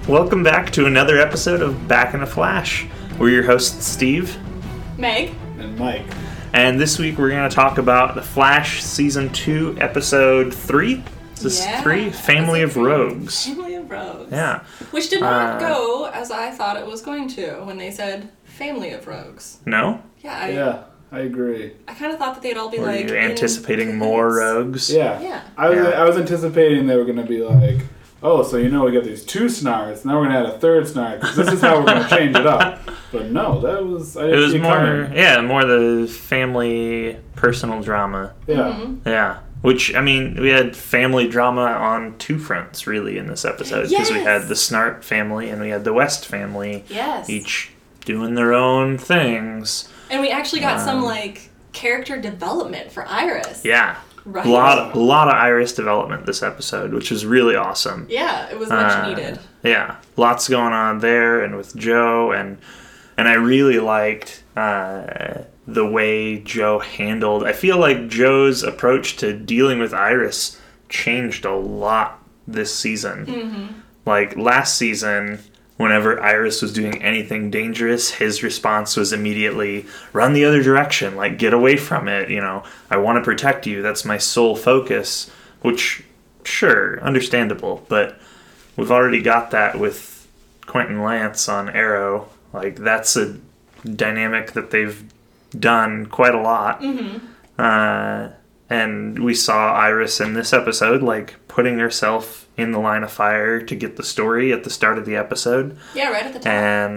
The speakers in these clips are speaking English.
Welcome back to another episode of Back in a Flash. We're your hosts, Steve, Meg, and Mike. And this week we're going to talk about The Flash Season 2, Episode 3. Is this 3? Family of Rogues. Family of Rogues. Yeah. Which did not go as I thought it was going to when they said Family of Rogues. No? Yeah, I agree. I kind of thought that they'd all be Were like... you anticipating more rogues? Yeah. I was anticipating they were going to be like, oh, so we got these 2 Snarts, now we're going to add a 3rd Snart, because this is how we're going to change it up. But no, that was... I didn't see more the family personal drama. Yeah. Mm-hmm. Yeah. Which, I mean, we had family drama on 2 fronts, really, in this episode. Because we had the Snart family and we had the West family. Yes. Each doing their own things. And we actually got some, character development for Iris. Yeah. Right. A lot of Iris development this episode, which was really awesome. Yeah, it was much needed. Yeah. Lots going on there and with Joe, and I really liked the way Joe handled... I feel like Joe's approach to dealing with Iris changed a lot this season. Mm-hmm. Like, last season, whenever Iris was doing anything dangerous, his response was immediately, run the other direction, like, get away from it, I want to protect you, that's my sole focus, which, sure, understandable, but we've already got that with Quentin Lance on Arrow. Like, that's a dynamic that they've done quite a lot. Mm-hmm. And we saw Iris in this episode, putting herself in the line of fire to get the story at the start of the episode. Yeah, right at the top.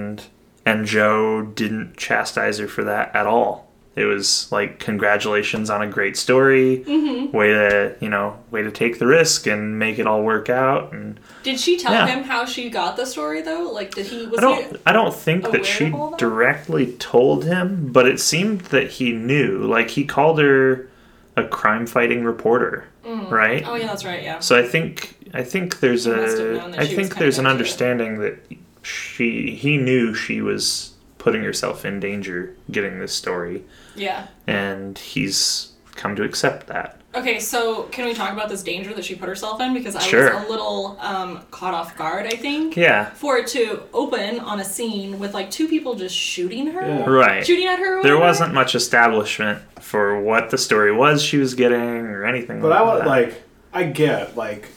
And Joe didn't chastise her for that at all. It was congratulations on a great story. Mm-hmm. Way to take the risk and make it all work out. And did she tell him how she got the story though? I don't think that she directly told him, but it seemed that he knew. He called her a crime-fighting reporter, right? Oh yeah, that's right. Yeah. So I think there's an into understanding that he knew she was putting herself in danger getting this story. Yeah. And he's come to accept that. Okay, so can we talk about this danger that she put herself in? Because I was a little caught off guard, I think. Yeah. For it to open on a scene with 2 people just shooting her. Yeah. Right. Shooting at her. There wasn't much establishment for what the story was she was getting or anything but like that. But I get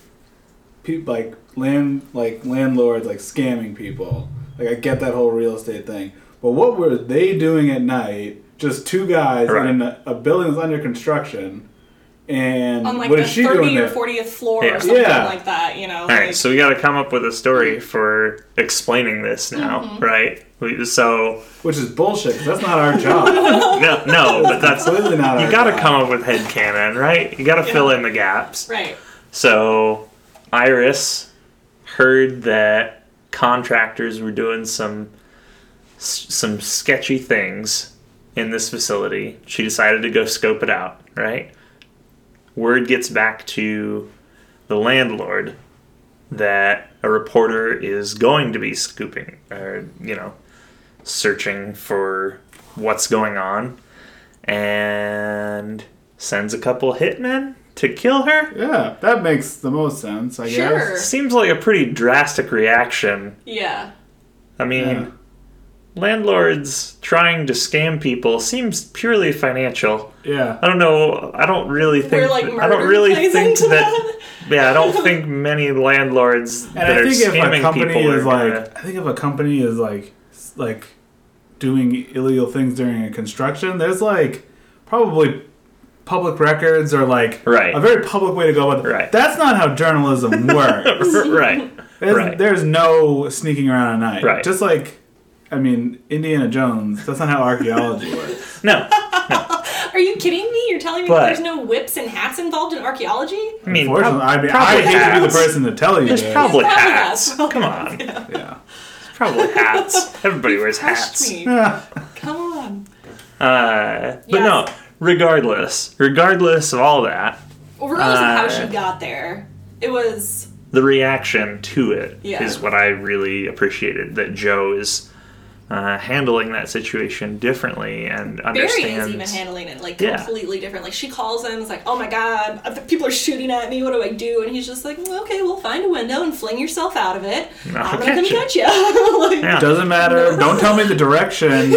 people landlords scamming people. I get that whole real estate thing. But what were they doing at night? Just 2 guys in a building that's under construction. And on what is she doing there? 30th or 40th floor or something like that, All right, so we got to come up with a story for explaining this now, right? So, which is bullshit, because that's not our job. no, but that's completely not our job. You got to come up with headcanon, right? You got to fill in the gaps. Right. So, Iris heard that contractors were doing some sketchy things in this facility. She decided to go scope it out, right? Word gets back to the landlord that a reporter is going to be scooping or, searching for what's going on, and sends a couple hitmen to kill her. Yeah, that makes the most sense, I guess. Seems like a pretty drastic reaction. Yeah. I mean, landlords trying to scam people seems purely financial. Yeah. I don't know. I don't really think. I don't think many landlords and that are scamming people are. I think if a company is doing illegal things during a construction, there's probably public records or a very public way to go about it. Right. That's not how journalism works. Right. There's no sneaking around at night. Right. Just Indiana Jones, that's not how archaeology works. No. Are you kidding me? You're telling me that there's no whips and hats involved in archaeology? I mean, unfortunately, I hate to be the person to tell you there's this. probably hats. Come on. Yeah. There's probably hats. Everybody wears hats. Me. Come on. But no, regardless of all that. Well, regardless of how she got there, it was... The reaction to it is what I really appreciated. That Joe is handling that situation differently and understands. Barry is even handling it completely different. Like she calls him, it's like, oh my god, people are shooting at me. What do I do? And he's just like, okay, well, find a window and fling yourself out of it. I'm gonna come get you. Doesn't matter. Don't tell me the direction of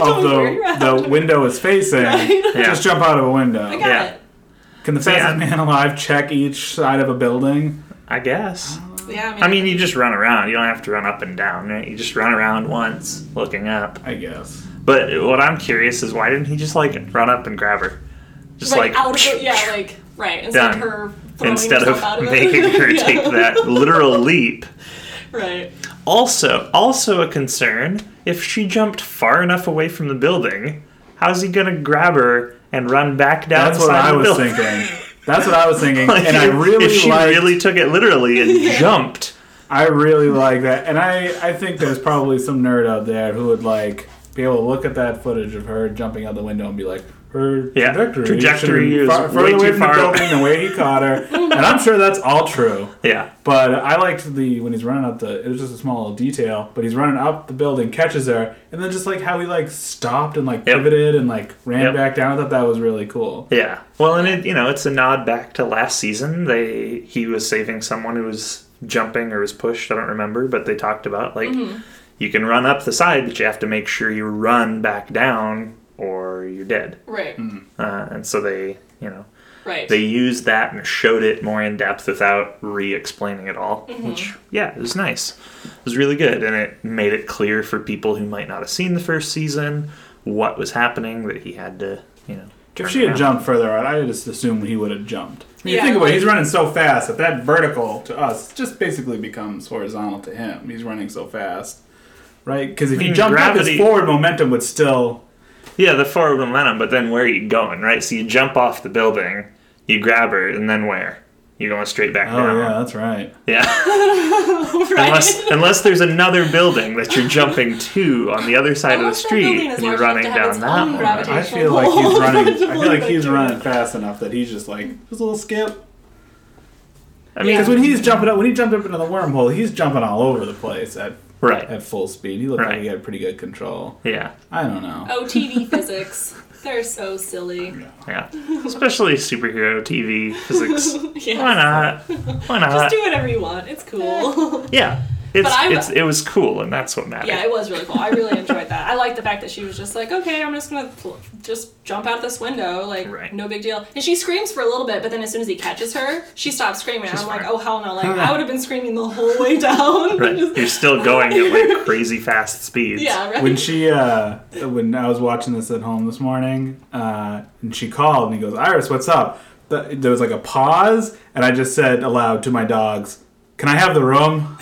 the window is facing. Right? Just jump out of a window. I got it. Can the fastest man alive check each side of a building? I guess. Yeah, I mean, you just run around. You don't have to run up and down, right? You just run around once, looking up. I guess. But what I'm curious is why didn't he just run up and grab her? Just out of it, right. Instead of her throwing herself out of it. Making her take that literal leap. Right. Also a concern, if she jumped far enough away from the building, how's he gonna grab her and run back down? That's what I was thinking. That's what I was thinking, and I really if she really took it literally and jumped. I really like that, and I think there's probably some nerd out there who would be able to look at that footage of her jumping out the window and be like, her trajectory is further away from the building than where he caught her, and I'm sure that's all true. Yeah, but I liked when he's running up it was just a small little detail, but he's running up the building, catches her, and then just how he stopped and pivoted and ran back down. I thought that was really cool. Yeah, well, and it's a nod back to last season. He was saving someone who was jumping or was pushed. I don't remember, but they talked about you can run up the side, but you have to make sure you run back down or you're dead. Right. And so they, right. They used that and showed it more in depth without re-explaining it all, which, it was nice. It was really good, and it made it clear for people who might not have seen the first season what was happening, that he had to, If she had jumped further out, I just assumed he would have jumped. I mean, think about it, he's running so fast that vertical to us just basically becomes horizontal to him. He's running so fast, right? Because if he jumped up, his forward momentum would still... Yeah, the forward momentum, but then where are you going, right? So you jump off the building, you grab her, and then where? You're going straight back down. Oh, yeah, that's right. Yeah. Right. Unless there's another building that you're jumping to on the other side of the street, and you're running down that one. I feel like he's running. I feel like he's running fast enough that he's just just a little skip. I mean, because when he jumped up into the wormhole, he's jumping all over the place at full speed. He looked like he had pretty good control. Yeah. I don't know. Oh, TV physics. They're so silly. Yeah. Especially superhero TV physics. Why not? Just do whatever you want. It's cool. Yeah. It was cool, and that's what mattered. Yeah, it was really cool. I really enjoyed that. I liked the fact that she was just like, okay, I'm just going to just jump out this window. No big deal. And she screams for a little bit, but then as soon as he catches her, she stops screaming. And I'm like, oh, hell no. I would have been screaming the whole way down. Right. You're still going at crazy fast speeds. Yeah, right. When when I was watching this at home this morning, and she called, and he goes, Iris, what's up? There was a pause, and I just said aloud to my dogs, can I have the room?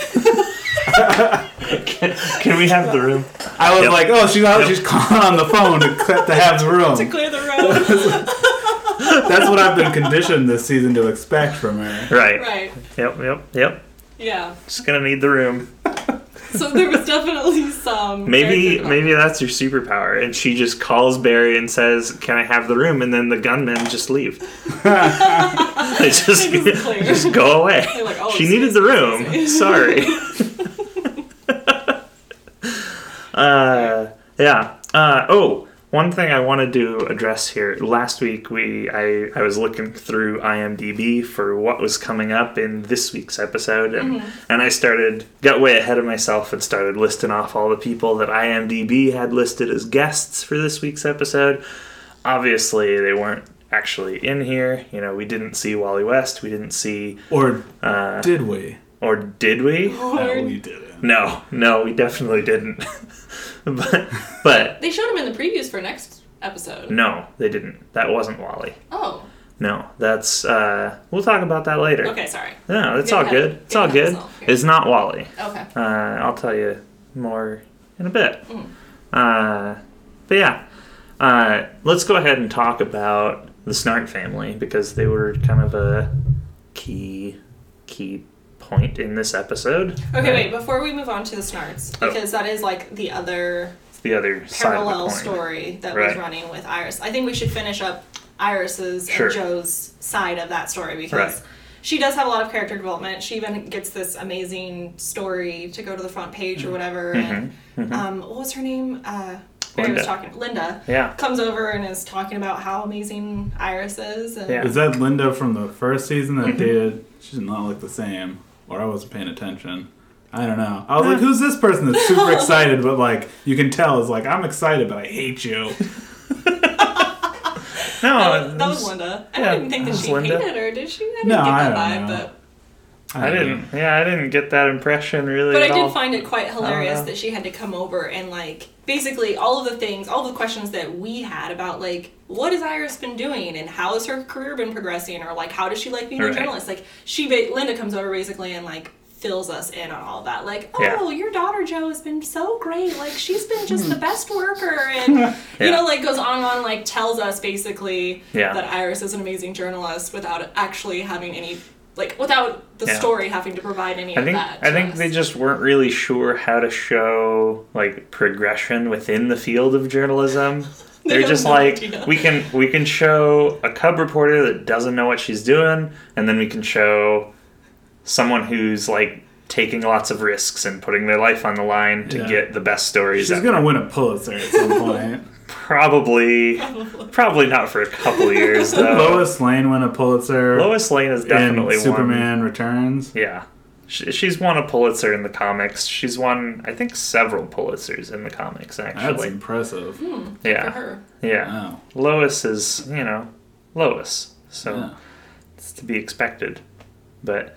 Can we have the room? I was she's calling on the phone to have the room. To clear the room. That's what I've been conditioned this season to expect from her. Right. Yep. Yeah. Just gonna need the room. So there was definitely some... Maybe that's your superpower, and she just calls Barry and says, can I have the room? And then the gunmen just leave. They just go away. She needed the room. Sorry. One thing I wanted to address here. Last week, I was looking through IMDb for what was coming up in this week's episode, and I got way ahead of myself and started listing off all the people that IMDb had listed as guests for this week's episode. Obviously, they weren't actually in here. We didn't see Wally West. We didn't see... Or did we? Or did we? No, we didn't. No, we definitely didn't. but they showed him in the previews for next episode. No, they didn't. That wasn't Wally. Oh. No, that's we'll talk about that later. Okay, sorry. No, it's all good. It's all good. It's not Wally. Okay. I'll tell you more in a bit. But yeah, let's go ahead and talk about the Snart family because they were kind of a key point in this episode. Okay, wait, before we move on to the Snarts, because that is the other parallel story that was running with Iris. I think we should finish up Iris's and Joe's side of that story because she does have a lot of character development. She even gets this amazing story to go to the front page or whatever. And what was her name? Linda. Yeah. Comes over and is talking about how amazing Iris is. And Is that Linda from the first season that dated? She did not look the same, or I wasn't paying attention. I don't know. I was like, who's this person that's super excited, but like you can tell is like, I'm excited, but I hate you. No, that was Linda. I didn't think that she hated her, did she? I didn't get that vibe, but I didn't get that impression really. But I did find it quite hilarious that she had to come over and like basically all of the questions that we had about like what has Iris been doing and how has her career been progressing, or like how does she like being a journalist? Like Linda comes over basically and like fills us in on all that. Like, your daughter Jo has been so great. Like, she's been just the best worker. And, you know, like, goes on and on, like, tells us, basically, that Iris is an amazing journalist without actually having any, like, without the story having to provide any of that. I think they just weren't really sure how to show, like, progression within the field of journalism. They're just like, we can show a cub reporter that doesn't know what she's doing, and then we can show someone who's like taking lots of risks and putting their life on the line to get the best stories. She's gonna win a Pulitzer at some point. Probably not for a couple years though. Did Lois Lane win a Pulitzer? Lois Lane has definitely won. Superman Returns. Yeah, she's won a Pulitzer in the comics. She's won, I think, several Pulitzers in the comics. Actually, that's impressive. Yeah, for her. Yeah. Wow. Lois is, Lois, so it's to be expected, but.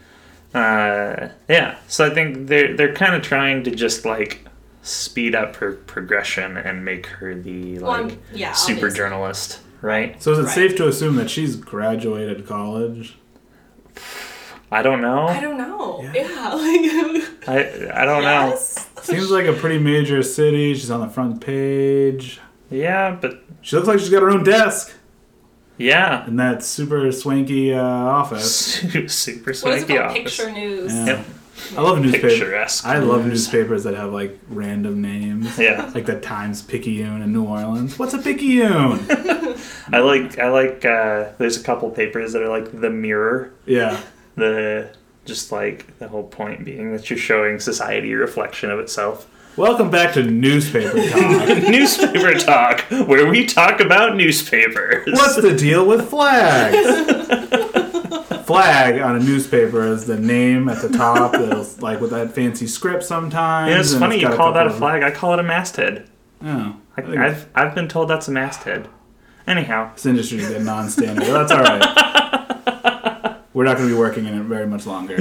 So I think they're kind of trying to just like speed up her progression and make her the super obviously. journalist, right? So is it safe to assume that she's graduated college? I don't know. Yeah, I don't know. Seems like a pretty major city. She's on the front page. Yeah, but she looks like she's got her own desk. Yeah. In that super swanky office. Super swanky office. Picture News. Yeah. Yep. I love newspapers. I love newspapers that have like random names. Yeah. Like the Times-Picayune in New Orleans. What's a Picayune? I like there's a couple papers that are like the Mirror. Yeah. Just like the whole point being that you're showing society a reflection of itself. Welcome back to Newspaper Talk. Newspaper Talk, where we talk about newspapers. What's the deal with flags? Flag on a newspaper is the name at the top, that's like with that fancy script sometimes. Yeah, it's funny you call that a flag. I call it a masthead. Oh. I've been told that's a masthead. Anyhow. This industry is a non-standard. Well, that's all right. We're not going to be working in it very much longer.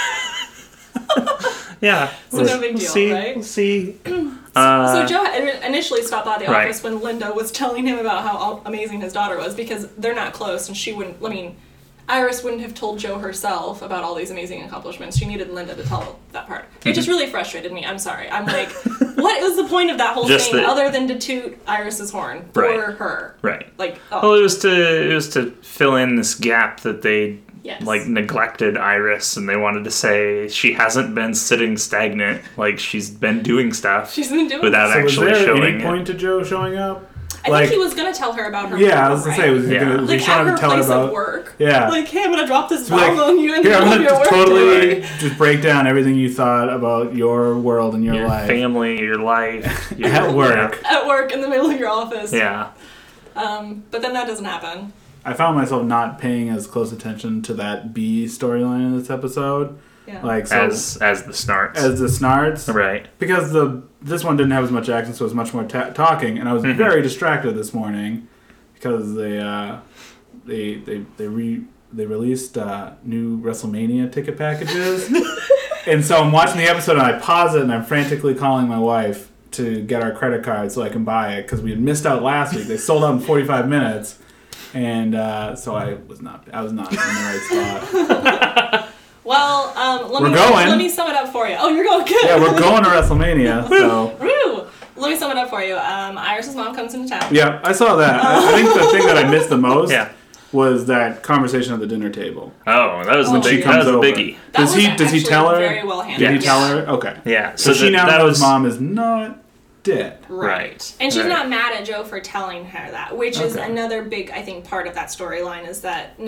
Yeah. So no big deal, right? We'll see. So Joe initially stopped by the office when Linda was telling him about how amazing his daughter was, because they're not close, and she wouldn't, Iris wouldn't have told Joe herself about all these amazing accomplishments. She needed Linda to tell that part. It just really frustrated me. I'm sorry. I'm like, what is the point of that whole thing other than to toot Iris's horn for her? Right. Like, well, it was to fill in this gap that they like neglected Iris, and they wanted to say she hasn't been sitting stagnant. Like, she's been doing stuff. She's been doing without actually was there showing any point to Joe showing up? I think he was going to tell her about her work. I was going to say, was he going to tell her about work? Yeah. Like, hey, I'm going to drop this bomb on you and I'm going to totally just break down everything you thought about your world and your life. Family, your life. At work. At work, in the middle of your office. Yeah. But then that doesn't happen. I found myself not paying as close attention to that B storyline in this episode. Yeah. Like, so, as the Snarts. As the Snarts. Right. Because this one didn't have as much action, so it was much more talking, and I was very distracted this morning because they released new WrestleMania ticket packages. And so I'm watching the episode and I pause it and I'm frantically calling my wife to get our credit card so I can buy it, because we had missed out last week. They sold out in 45 minutes. And so I was not in the right spot. Well, let me sum it up for you. Oh, you're going good. Yeah, we're going to WrestleMania. So. Woo! Let me sum it up for you. Iris's mom comes into town. Yeah, I saw that. I think the thing that I missed the most was that conversation at the dinner table. Oh, that was when she comes over. Biggie. Does he tell her? Very well handled. Did he tell her? Okay. Yeah. So she now knows mom is not dead. Right. And she's not mad at Joe for telling her that, which is another big, I think, part of that storyline, is that not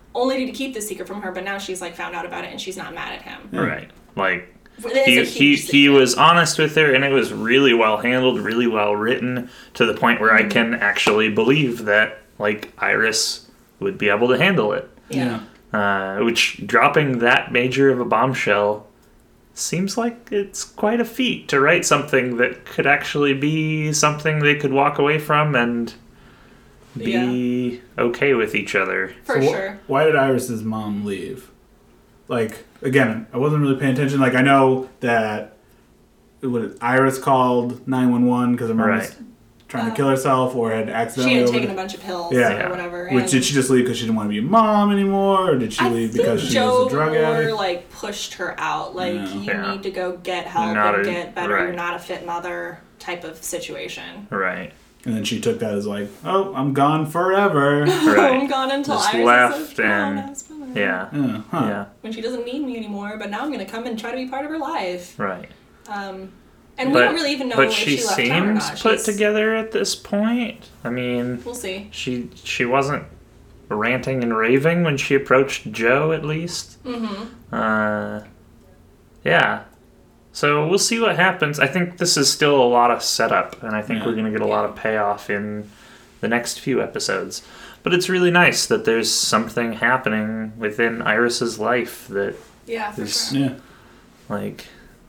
only to keep the secret from her, but now she's like found out about it and she's not mad at him. Right. Like, He he was honest with her, and it was really well handled, really well written, to the point where I can actually believe that, like, Iris would be able to handle it. Yeah. Which, dropping that major of a bombshell seems like it's quite a feat to write something that could actually be something they could walk away from and be okay with each other. For sure. Why did Iris's mom leave? Like, again, I wasn't really paying attention. Like, I know that Iris called 911 because her mom was trying to kill herself or had accidentally... She had taken a bunch of pills or whatever. Which, did she just leave because she didn't want to be a mom anymore? Or did she leave because she was a drug addict? Joe like, pushed her out. Like, you need to go get help and get better. You're not a fit mother type of situation. Right. And then she took that as like, oh, I'm gone forever. I'm gone until just Iris left is and yeah. When she doesn't need me anymore, but now I'm going to come and try to be part of her life. Right. And we don't really even know if she left town or not. But she seems put together at this point. I mean... We'll see. She wasn't ranting and raving when she approached Joe, at least. Mm-hmm. Yeah. So we'll see what happens. I think this is still a lot of setup, and I think we're going to get a lot of payoff in the next few episodes. But it's really nice that there's something happening within Iris's life that is like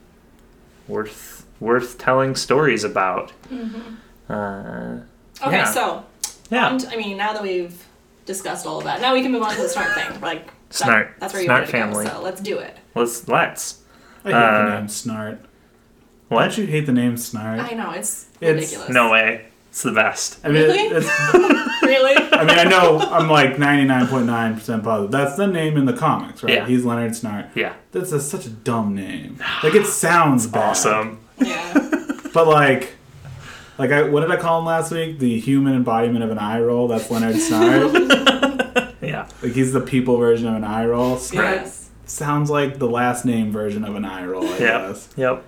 worth telling stories about. Mm-hmm. Okay, so I mean, now that we've discussed all of that, now we can move on to the Snart thing. Like that's where you want to go. So let's do it. Let's. I hate the name Snart. What? Don't you hate the name Snart? I know, it's ridiculous. No way. It's the best. I mean, really? Really? I mean, I know I'm like 99.9% positive. That's the name in the comics, right? Yeah. He's Leonard Snart. Yeah. That's such a dumb name. Like, it sounds bad. Awesome. Yeah. But like what did I call him last week? The human embodiment of an eye roll. That's Leonard Snart. Yeah. Like, he's the people version of an eye roll. Yes. Sounds like the last name version of an eye roll, I guess. Yep.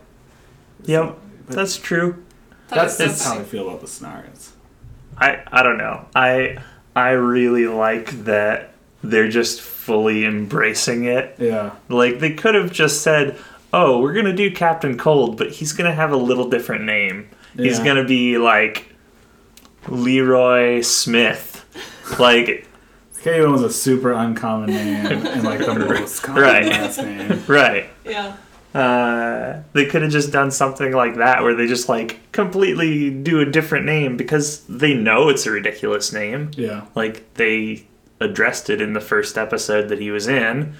That's true. That's how I feel about the Snarts. I don't know. I really like that they're just fully embracing it. Yeah. Like, they could have just said, oh, we're going to do Captain Cold, but he's going to have a little different name. Yeah. He's going to be, like, Leroy Smith. Like... K.O. was a super uncommon name and, like, the most common last name. Right. Yeah. They could have just done something like that where they just, like, completely do a different name because they know it's a ridiculous name. Yeah. Like, they addressed it in the first episode that he was in.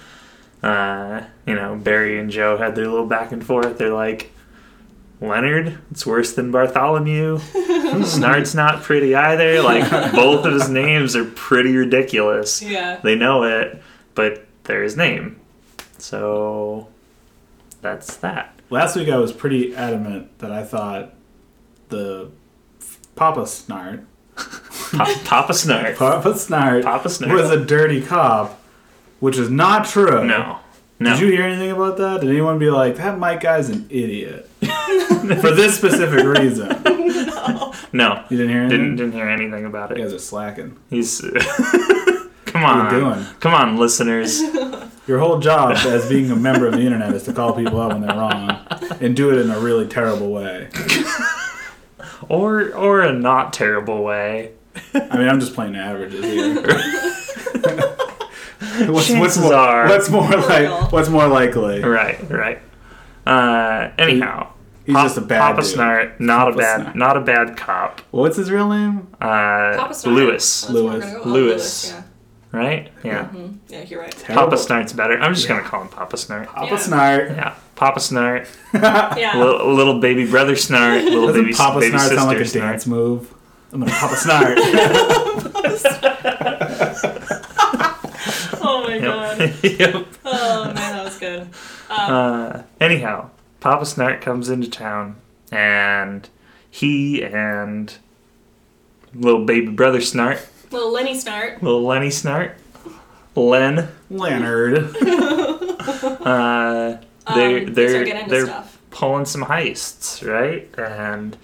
Barry and Joe had their little back and forth. They're like, Leonard, it's worse than Bartholomew. Snart's not pretty either. Like, both of his names are pretty ridiculous. Yeah. They know it, but they're his name. So... that's that. Last week I was pretty adamant that I thought the Papa Snart Papa Snart was a dirty cop, which is not true. No. Did you hear anything about that? Did anyone be like, that Mike guy's an idiot? For this specific reason. No. You didn't hear anything? Didn't hear anything about it. You guys are slacking. He's... Come on. What are you doing? Come on, listeners. Your whole job as being a member of the internet is to call people out when they're wrong and do it in a really terrible way. Or a not terrible way. I mean, I'm just playing averages here. What's more likely? Right. Anyhow, he's just a bad Papa dude. Snart, not a bad cop. What's his real name? Papa Snart. Lewis. Yeah. Right? Yeah. Mm-hmm. Yeah, you're right. Terrible. Papa Snart's better. I'm just gonna call him Papa Snart. Papa Snart. Yeah. Papa Snart. Yeah. Little baby brother Snart. Doesn't Papa baby Snart sound like a Snart. dance move? I'm gonna Papa Snart. Oh my god. Yep. Oh man, that was good. Anyhow, Papa Snart comes into town, and he and little baby brother Snart, Little Lenny Snart, Leonard, they're pulling some heists, right? And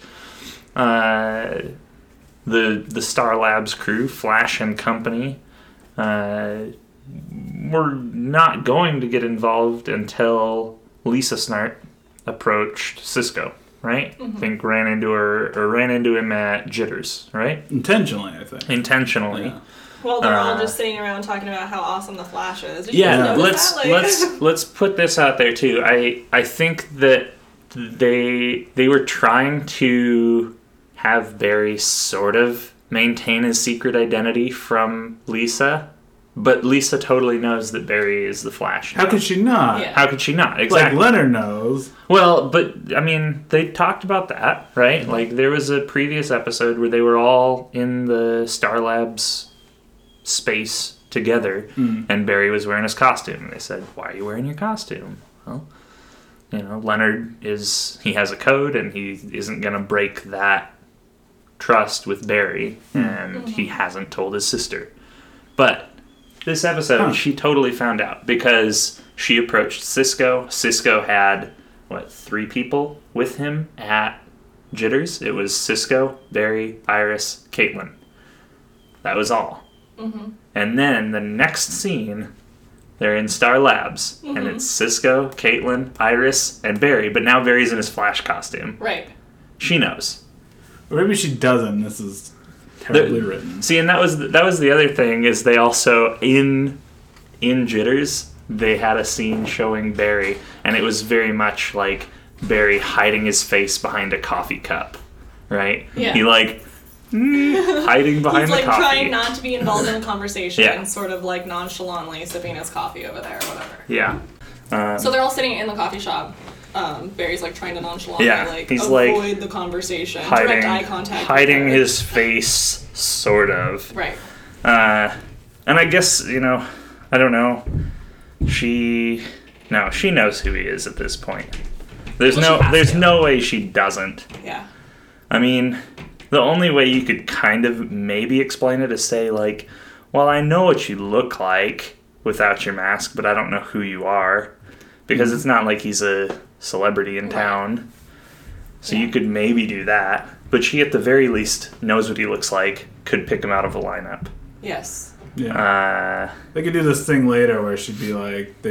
the Star Labs crew, Flash and company, were not going to get involved until Lisa Snart approached Cisco, right? Mm-hmm. I think ran into him at Jitters, right? Intentionally, I think. Intentionally. Yeah. Well, they're all just sitting around talking about how awesome the Flash is. Did you Yeah, guys notice that? let's put this out there too. I think that they were trying to have Barry sort of maintain his secret identity from Lisa, but Lisa totally knows that Barry is the Flash now. How could she not? Yeah. How could she not? Exactly. Like Leonard knows. Well, but I mean, they talked about that, right? Like there was a previous episode where they were all in the Star Labs space together, and Barry was wearing his costume, and they said, "Why are you wearing your costume?" Well, Leonard he has a code, and he isn't going to break that trust with Barry, and he hasn't told his sister. But this episode, she totally found out because she approached Cisco. Cisco had, 3 people with him at Jitters? It was Cisco, Barry, Iris, Caitlin. That was all. Mm-hmm. And then the next scene, they're in Star Labs, and it's Cisco, Caitlin, Iris, and Barry, but now Barry's in his Flash costume. Right. She knows. Or maybe she doesn't. This is terribly written. See, and that was the other thing, is they also, in Jitters, they had a scene showing Barry, and it was very much like Barry hiding his face behind a coffee cup, right? Yeah. He hiding behind He's the coffee. trying not to be involved in the conversation Yeah. and sort of nonchalantly sipping his coffee over there or whatever. Yeah. So they're all sitting in the coffee shop. Barry's trying to nonchalantly he's avoid the conversation, direct eye contact, hiding his face, sort of. Right. And I guess I don't know. She knows who he is at this point. There's no way she doesn't. Yeah. I mean, the only way you could kind of maybe explain it is say well, I know what you look like without your mask, but I don't know who you are, because it's not like he's a celebrity in town. So you could maybe do that, but she at the very least knows what he looks like, could pick him out of a lineup. Yes. Yeah. They could do this thing later where they'd be like,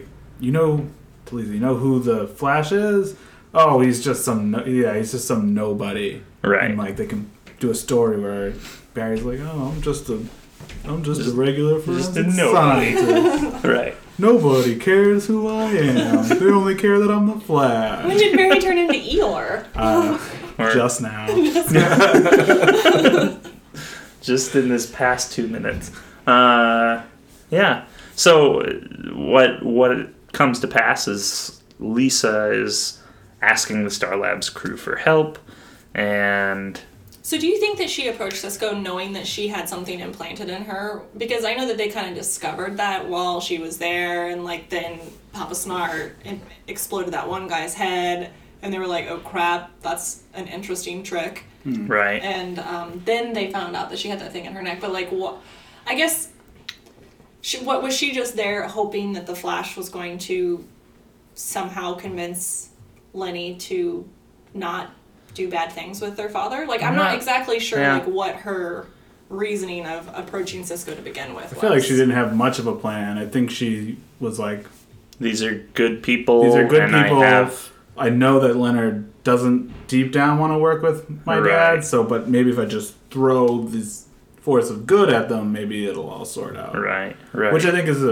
Talisa, you know who the Flash is? Oh, he's just some nobody. Right. And they can do a story where Barry's like, oh, I'm just a regular forensic scientist. Right. Nobody cares who I am. They only care that I'm the Flash. When did Barry turn into Eeyore? Just now. Just in this past 2 minutes. Yeah. So what comes to pass is Lisa is asking the Star Labs crew for help, and... So do you think that she approached Cisco knowing that she had something implanted in her? Because I know that they kind of discovered that while she was there, and then Papa Snart exploded that one guy's head, and they were like, oh crap, that's an interesting trick. Right. And then they found out that she had that thing in her neck. But what? I guess, what was she just there hoping that the Flash was going to somehow convince Lenny to not do bad things with their father? I'm not exactly sure what her reasoning of approaching Cisco to begin with was. I feel like she didn't have much of a plan. I think she was like, these are good people. I know that Leonard doesn't deep down want to work with my dad, but maybe if I just throw this force of good at them, maybe it'll all sort out. Right. Which I think is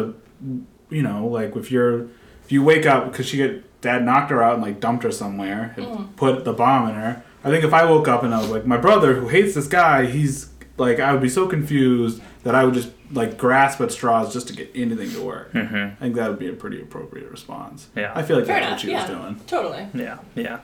if you wake up because dad knocked her out and dumped her somewhere and put the bomb in her. I think if I woke up and I was like, my brother who hates this guy, he's I would be so confused that I would just grasp at straws just to get anything to work. Mm-hmm. I think that would be a pretty appropriate response. Yeah. I feel like that's what she was doing. Totally. Yeah.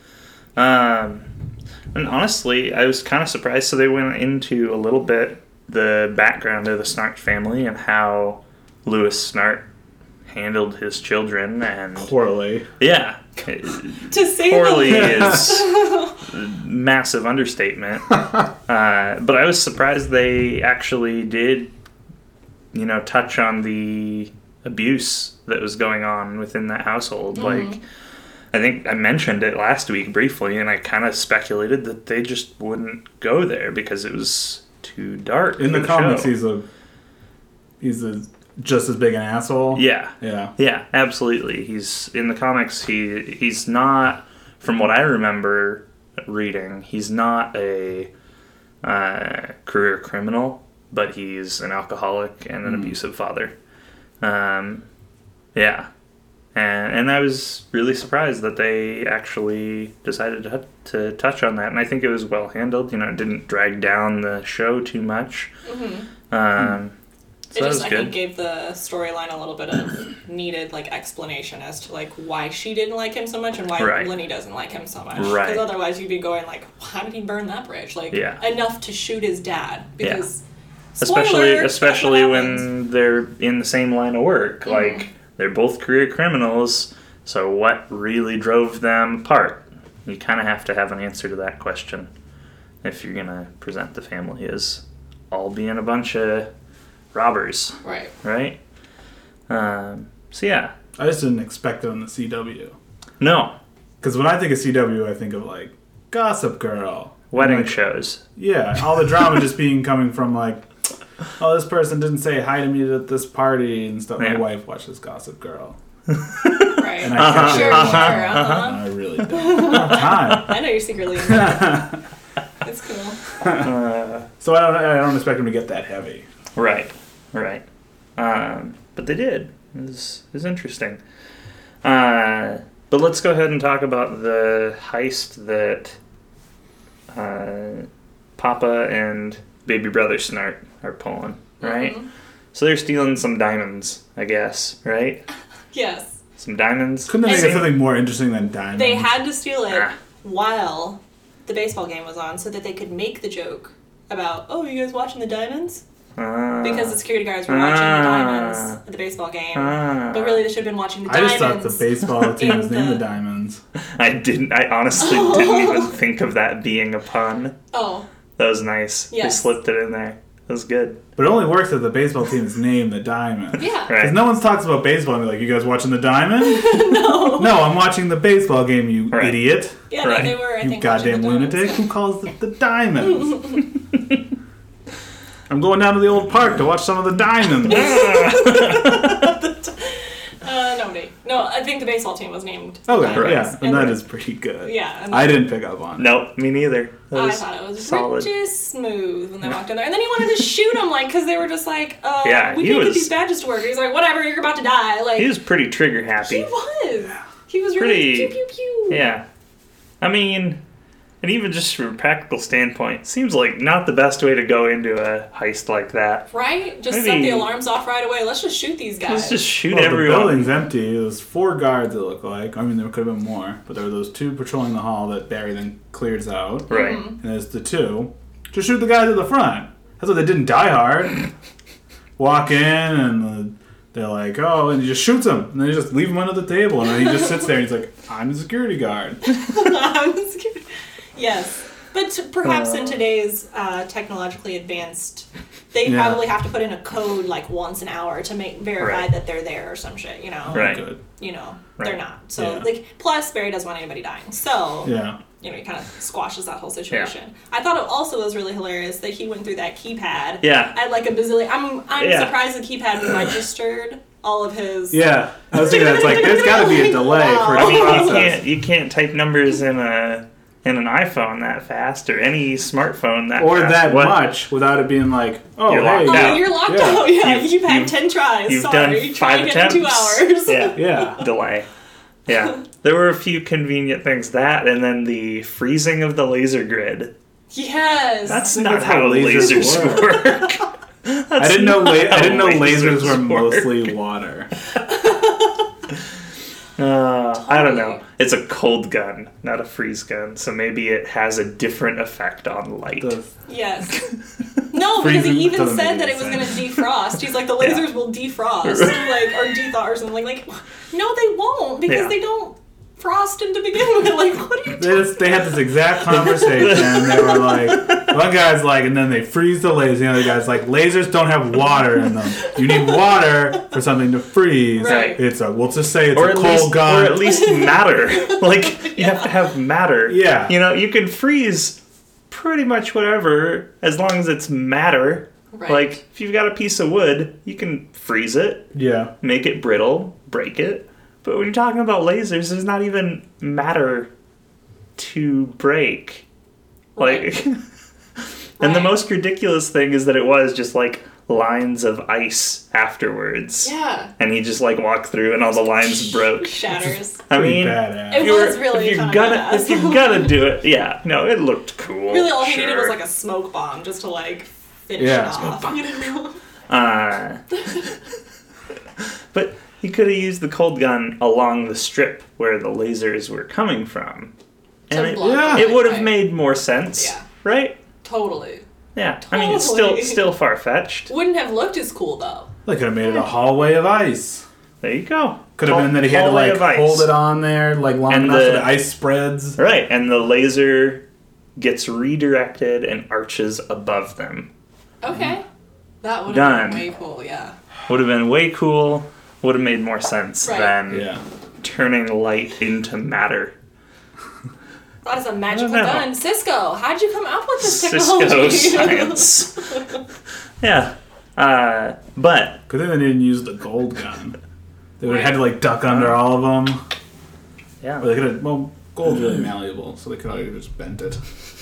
And honestly, I was kind of surprised. So they went into a little bit the background of the Snart family and how Louis Snart handled his children, and poorly. Yeah. To say poorly is a massive understatement. But I was surprised they actually did, touch on the abuse that was going on within that household. Mm-hmm. I think I mentioned it last week briefly, and I kind of speculated that they just wouldn't go there because it was too dark. In the comics, he's a just as big an asshole. Yeah, absolutely. He's in the comics. He's not, from what I remember reading, he's not a career criminal, but he's an alcoholic and an abusive father. Yeah. And I was really surprised that they actually decided to touch on that. And I think it was well handled. It didn't drag down the show too much. Mm-hmm. So it just, I think, gave the storyline a little bit of needed, explanation as to, why she didn't like him so much and why Lenny doesn't like him so much. Right. Because otherwise you'd be going, how did he burn that bridge? Enough to shoot his dad. Because, especially when they're in the same line of work. Mm-hmm. They're both career criminals, so what really drove them apart? You kind of have to have an answer to that question if you're going to present the family as all being a bunch of robbers. Right. Right? So, yeah. I just didn't expect it on the CW. No. Because when I think of CW, I think of, Gossip Girl. Wedding shows. Yeah, all the drama just coming from, oh, this person didn't say hi to me at this party and stuff. Yeah. My wife watches Gossip Girl. Right. And I sure. I really don't have time. I know you're secretly into that. It's cool. So I don't expect them to get that heavy. Right. But they did. It was interesting. But let's go ahead and talk about the heist that Papa and baby brother Snart are pulling, right? Mm-hmm. So they're stealing some diamonds, I guess, right? Yes. Some diamonds. Couldn't they make something more interesting than diamonds? They had to steal it while the baseball game was on so that they could make the joke about, oh, you guys watching the diamonds? Because the security guards were watching the diamonds at the baseball game. But really they should have been watching the diamonds. I just thought the baseball team was named the Diamonds. I honestly didn't even think of that being a pun. Oh. That was nice. Yes. They slipped it in there. That was good. But it only works if the baseball team is named the Diamonds. Yeah. Because no one talks about baseball and be like, you guys watching the Diamond? No. No, I'm watching the baseball game, you idiot. Yeah, they were, I think, you goddamn lunatic. Who calls it the Diamonds? I'm going down to the old park to watch some of the Diamonds. Nobody. No, I think the baseball team was named. Okay, yeah, and that is pretty good. Yeah. I didn't pick up on it. Nope, me neither. I thought it was pretty smooth when they walked in there. And then he wanted to shoot him, because they were just we can't get these badges to work. He's like, whatever, you're about to die. He was pretty trigger happy. He was. He was really pew, pew, pew. Yeah. I mean, and even just from a practical standpoint, seems like not the best way to go into a heist like that. Right? Just set the alarms off right away. Let's just shoot these guys. Let's just shoot everyone. The building's empty. There's 4 guards, it looked like. I mean, there could have been more. But there were those 2 patrolling the hall that Barry then clears out. Right. Mm-hmm. And there's the 2. Just shoot the guys at the front. That's why they didn't Die Hard. Walk in and they're like, oh, and he just shoots him. And then he just leave him under the table. And then he just sits there and he's like, I'm the security guard. I'm the security Yes. But perhaps in today's technologically advanced, they probably have to put in a code once an hour to verify that they're there or some shit, Right. Good. They're not. So, plus Barry doesn't want anybody dying. So, he kind of squashes that whole situation. Yeah. I thought it also was really hilarious that he went through that keypad. Yeah. At a bazillion. I'm surprised the keypad registered all of his. Yeah. I was thinking there's got to be a delay for you can't type numbers in an iPhone that fast or any smartphone that or fast. that much without it being you're locked out. You're locked out. Yeah, you've had 10 tries. You've done 5 attempts. 2 hours. Yeah. Delay. Yeah. There were a few convenient things, that and then the freezing of the laser grid. Yes. That's not how lasers work. I didn't know lasers were mostly water. I don't know. It's a cold gun, not a freeze gun, so maybe it has a different effect on light. Yes. No, because he even said that it was going to defrost. He's like, the lasers will defrost, or dethaw or something. No, they won't, because they don't frost to begin with. What are you doing? They had this exact conversation. They were one guy's and then they freeze the laser. The other guy's lasers don't have water in them. You need water for something to freeze. Right. We'll just say it's a cold gun. Or at least matter. You have to have matter. Yeah. You can freeze pretty much whatever as long as it's matter. Right. Like, if you've got a piece of wood, you can freeze it, Yeah. make it brittle, break it. But when you're talking about lasers, there's not even matter to break. Like, and the most ridiculous thing is that it was just like lines of ice afterwards. Yeah. And he just like walked through and all the lines broke. Shatters. I mean, badass. It was really if you're kind gonna of if you're gonna do it, yeah, no, it looked cool. Really, all he sure. needed was like a smoke bomb just to like finish it off. You know? But he could have used the cold gun along the strip where the lasers were coming from, and it would have made more sense, right? Totally. Yeah, I mean, it's still far-fetched. Wouldn't have looked as cool though. They could have made it a hallway of ice. There you go. Could have been that he had to like hold it on there like long enough so the ice spreads. Right, and the laser gets redirected and arches above them. Okay. That would have been way cool, yeah. Would have been way cool. Would have made more sense than turning light into matter. That is a magical gun. Cisco, how'd you come up with this technology? Cisco science. Yeah. But... Good thing they didn't use the gold gun. They would have had to like duck under all of them. Yeah. Or they could have... Well, gold's really malleable, so they could have just bent it.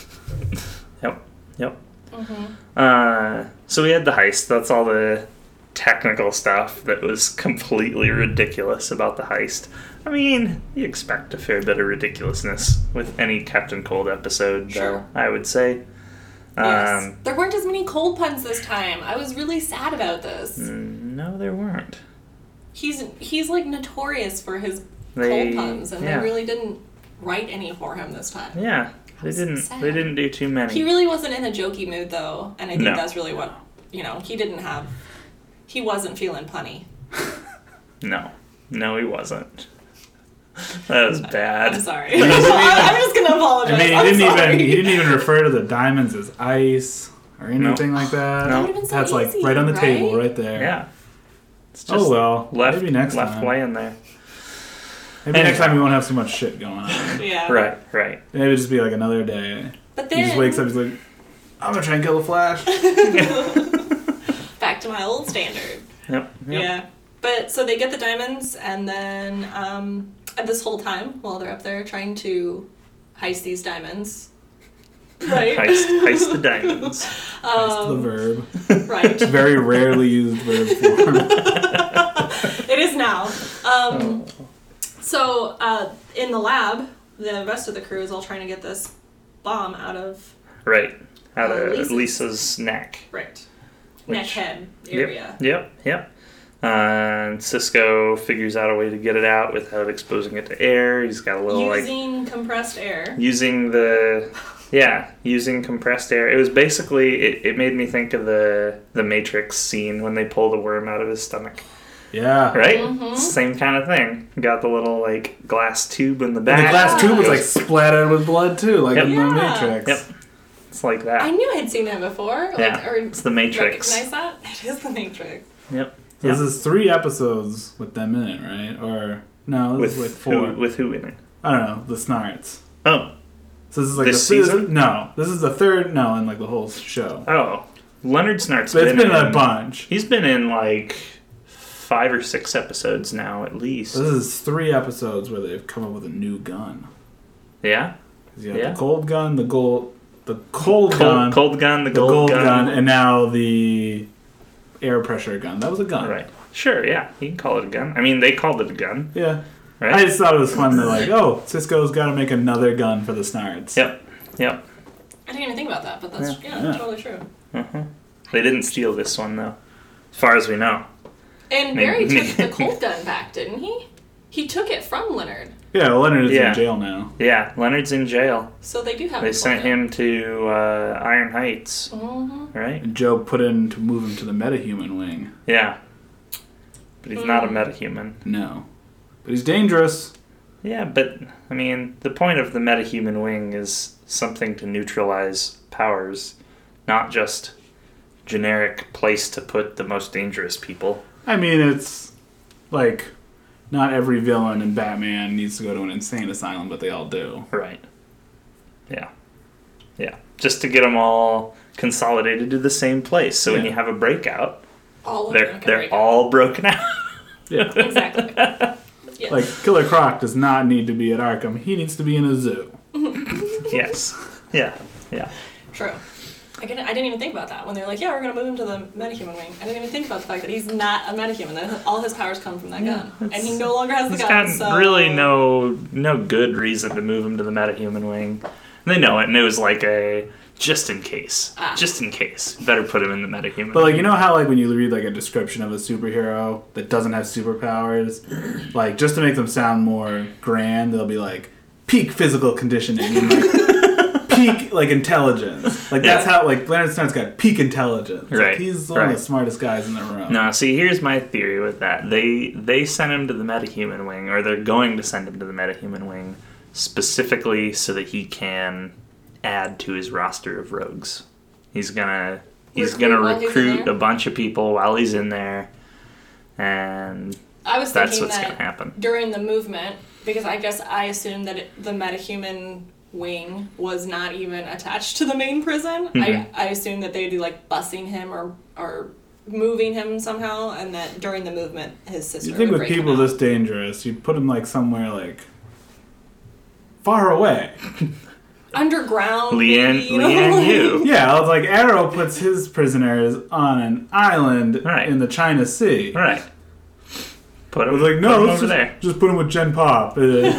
Yep. Mm-hmm. So we had the heist. That's all the technical stuff that was completely ridiculous about the heist. I mean, you expect a fair bit of ridiculousness with any Captain Cold episode, though, I would say. Yes. There weren't as many cold puns this time. I was really sad about this. No, there weren't. He's like notorious for his cold puns, and they really didn't write any for him this time. Yeah, they didn't do too many. He really wasn't in a jokey mood though, and I think that's really what he wasn't feeling punny. No, he wasn't. That was bad. I'm sorry. I'm just gonna apologize. I mean, he didn't even refer to the diamonds as ice or anything like that. No. That would have been so That's easy, like right on the table, right there. Yeah. It's just maybe next time. laying there. Maybe next time we won't have so much shit going on. Yeah. Right. Maybe it'll just be like another day. But then he just wakes up, he's like, I'm gonna try and kill the Flash. Back to my old standard. Yep. Yeah. But so they get the diamonds, and then this whole time while they're up there trying to heist these diamonds, right? heist the diamonds. Heist the verb. Right. Very rarely used verb form. It is now. So in the lab, the rest of the crew is all trying to get this bomb out of Lisa's neck. Right. Neck head area. Yep. And Cisco figures out a way to get it out without exposing it to air. He's got a little using compressed air. Using compressed air. It was basically it made me think of the Matrix scene when they pull the worm out of his stomach. Yeah. Right? Mm-hmm. Same kind of thing. Got the little glass tube in the back. And the glass tube was splattered with blood too, in the Matrix. Yep. It's like that. I knew I'd seen it before. It's the Matrix. Recognize that? It is the Matrix. Yep. So this is 3 episodes with them in it, right? Or no, this is 4. With who in it? I don't know. The Snarts. Oh. So this is this season? No, this is the 3rd. No, in the whole show. Oh, Leonard Snart's been in a bunch. He's been in 5 or 6 episodes now, at least. This is 3 episodes where they've come up with a new gun. Yeah. You got the cold gun, the cold gun, the gold gun, and now the air pressure gun. That was a gun. Right. Sure, yeah. You can call it a gun. I mean, they called it a gun. Yeah. Right? I just thought it was fun to Cisco's got to make another gun for the Snarts. Yep. I didn't even think about that, but that's totally true. Uh-huh. They didn't steal this one, though. As far as we know. And Barry took the cold gun back, didn't he? He took it from Leonard. Yeah, well, Leonard is in jail now. Yeah, Leonard's in jail. So they do have. They sent him to Iron Heights, right? And Joe put in to move him to the metahuman wing. Yeah, but he's not a metahuman. No, but he's dangerous. Yeah, but I mean, the point of the metahuman wing is something to neutralize powers, not just generic place to put the most dangerous people. I mean, it's not every villain in Batman needs to go to an insane asylum, but they all do. Right. Yeah. just to get them all consolidated to the same place. So when you have a breakout, they're all broken out. Yeah. Exactly. Yes. Like, Killer Croc does not need to be at Arkham. He needs to be in a zoo. Yes. Yeah. True. I didn't even think about that when they were like, yeah, we're going to move him to the metahuman wing. I didn't even think about the fact that he's not a metahuman, that all his powers come from that gun. And he no longer has the gun, He's got really no good reason to move him to the metahuman wing. And they know it, and it was like a just in case. Just in case. Better put him in the metahuman. But, like, you know how, like, when you read, like, a description of a superhero that doesn't have superpowers, like, just to make them sound more grand, they'll be like, peak physical conditioning and, like, peak, like, intelligence. Like, that's how, like, Leonard Snow's got peak intelligence. Right. Like, he's one of the smartest guys in the room. No, see, here's my theory with that. They sent him to the metahuman wing, or they're going to send him to the metahuman wing, specifically so that he can add to his roster of rogues. He's gonna recruit a bunch of people while he's in there, and that's what's gonna happen during the movement. Because I guess I assumed that the metahuman wing was not even attached to the main prison. Mm-hmm. I assumed that they'd be like busing him or moving him somehow, and that during the movement his sister. You think with people this dangerous, you'd put him like somewhere like far away. Underground. Lian Yu. Yeah, it's like Arrow puts his prisoners on an island in the China Sea. Right. Put him like, no, over there. Just put him with Gen Pop. Gen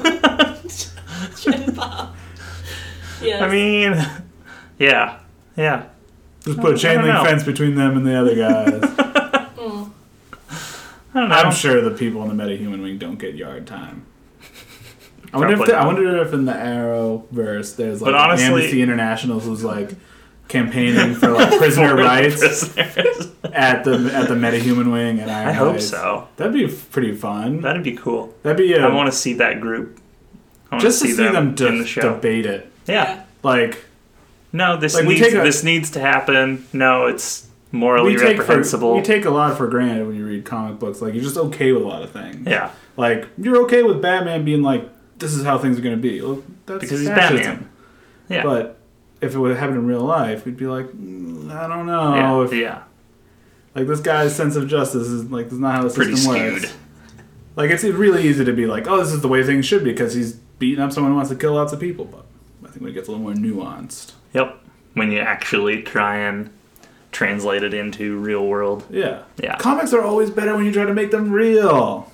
Pop. Yes. I mean, yeah. Just put a chain link fence between them and the other guys. I don't know. I'm sure the people in the metahuman wing don't get yard time. I wonder if in the Arrowverse there's like Amnesty International who's like campaigning for like prisoner rights at the metahuman wing and I hope so. That'd be pretty fun. That'd be cool. I want to see that group. Just to see them in the show. Debate it. Yeah. Like, no, this needs to happen. No, it's morally reprehensible. We take a lot for granted when you read comic books. Like, you're just okay with a lot of things. Yeah. Like, you're okay with Batman being like, this is how things are going to be. Well, that's because he's fascism. Batman. Yeah. But if it would happen in real life, we'd be like, I don't know. Yeah. Like, this guy's sense of justice is like, that's not how the system works. Skewed. Like, it's really easy to be like, oh, this is the way things should be because he's beating up someone who wants to kill lots of people. But I think when it gets a little more nuanced. Yep. When you actually try and translate it into real world. Yeah. Comics are always better when you try to make them real.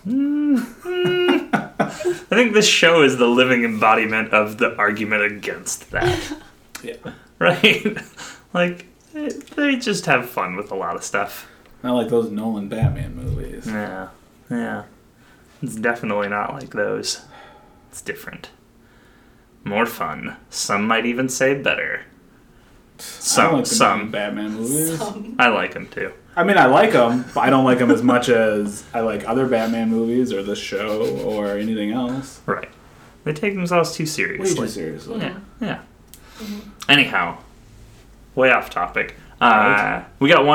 I think this show is the living embodiment of the argument against that. Yeah. Right? Like, they just have fun with a lot of stuff. Not like those Nolan Batman movies. Yeah. It's definitely not like those. It's different. More fun. Some might even say better. Some Batman movies. I like them too. I mean, I like them, but I don't like them as much as I like other Batman movies or this show or anything else. Right. They take themselves too seriously. Way too seriously. Yeah. Mm-hmm. Anyhow, way off topic. We got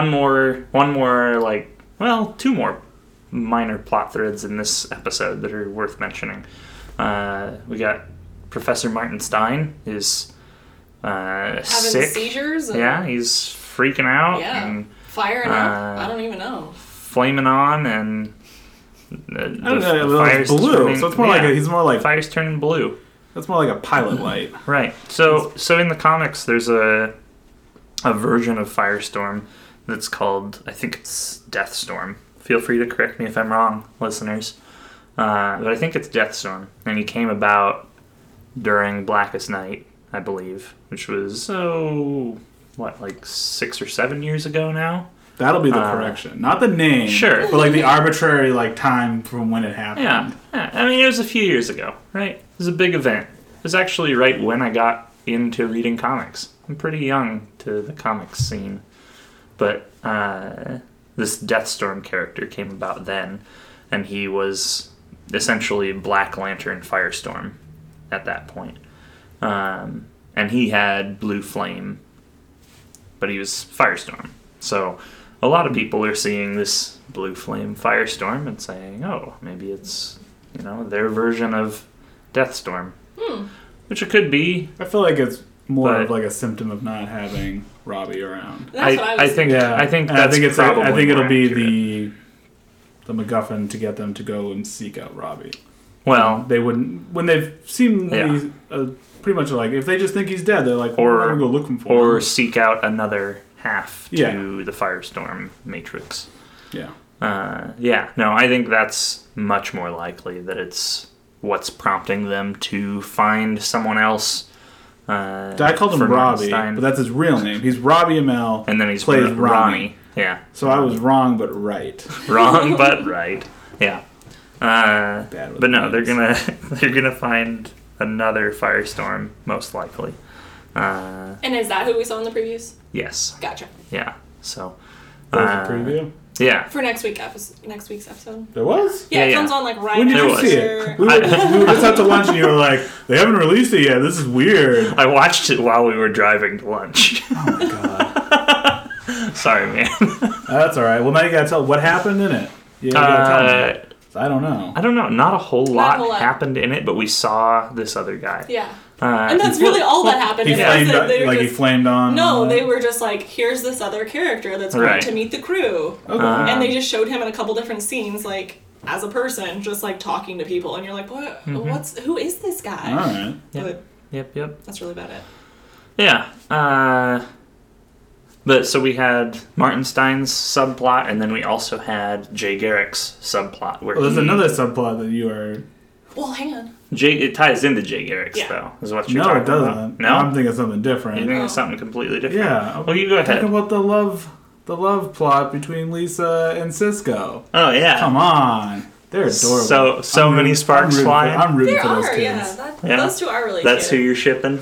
two more minor plot threads in this episode that are worth mentioning. We got Professor Martin Stein is having sick. Seizures. Yeah, he's freaking out. Yeah. And, firing up. I don't even know. Flaming on and the fire's blue. Turning, so it's more he's more like fire's turning blue. That's more like a pilot light. Right. So in the comics, there's a version of Firestorm that's called, I think it's Deathstorm. Feel free to correct me if I'm wrong, listeners. But I think it's Deathstorm, and he came about during Blackest Night, I believe, which was like 6 or 7 years ago now. That'll be the correction, not the name. Sure, but like the arbitrary time from when it happened. Yeah. I mean, it was a few years ago, right? It was a big event. It was actually right when I got into reading comics. I'm pretty young to the comics scene, but this Deathstorm character came about then, and he was essentially Black Lantern Firestorm at that point, and he had blue flame, but he was Firestorm. So a lot of people are seeing this blue flame Firestorm and saying, oh, maybe it's, their version of Deathstorm. Which it could be. I feel like it's more of like a symptom of not having Robbie around. That's what I was think. Yeah. I think And that's probably I think it'll more be accurate. the MacGuffin to get them to go and seek out Robbie. Well, They wouldn't when they've seemingly pretty much like if they just think he's dead, they're like, we're not gonna go looking for or him. seek out another half to Yeah. the Firestorm Matrix. Yeah. No, I think that's much more likely that it's what's prompting them to find someone else. I called him for Robbie, Martenstein. but that's his real name. He's Robbie Amell, And then he's plays Ronnie. Yeah. So I was wrong, but right. Wrong, but right. Yeah. Bad with But no, they're names. gonna find another Firestorm, most likely. And is that who we saw in the previews? Yes. Gotcha. Yeah. So. That was a preview. Yeah. For next week's episode. There was? Yeah, it Yeah. comes on like right When did you after. see it? We were just out to lunch and you were like, they haven't released it yet. This is weird. I watched it while we were driving to lunch. Oh my god. Sorry, man. That's alright. Well, now you gotta tell what happened in it. You gotta tell me. I don't know. I don't know. Not a whole lot whole lot. happened in it, but we saw this other guy. Yeah. And that's really all that happened. He in it, flamed, was that they were he just- flamed on. No, they were just like, here's this other character that's going Right. to meet the crew. Okay. And they just showed him in a couple different scenes, like, as a person, just like talking to people. And you're like, what? Who is this guy? Alright. But Yep. that's really about it. Yeah. But so we had Martenstein's subplot, and then we also had Jay Garrick's subplot. Where Well, there's another subplot that you are. Well, hang on. It ties into Jay Garrick's, Yeah. though, is what you're No, talking it doesn't. about. No? I'm thinking something different. You think it's something completely different? Yeah. Well, you go ahead. Talk about the love plot between Lisa and Cisco. Oh, yeah. Come on. They're adorable. So I'm many sparks flying. I'm rooting There for those are, kids. Yeah. Those two are really That's who cute. you're shipping?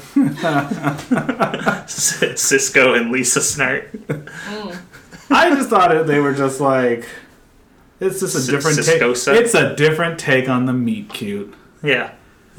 Cisco and Lisa Snart. I just thought they were just like, it's just a different take. Ciscosa? It's a different take on the meet cute. Yeah.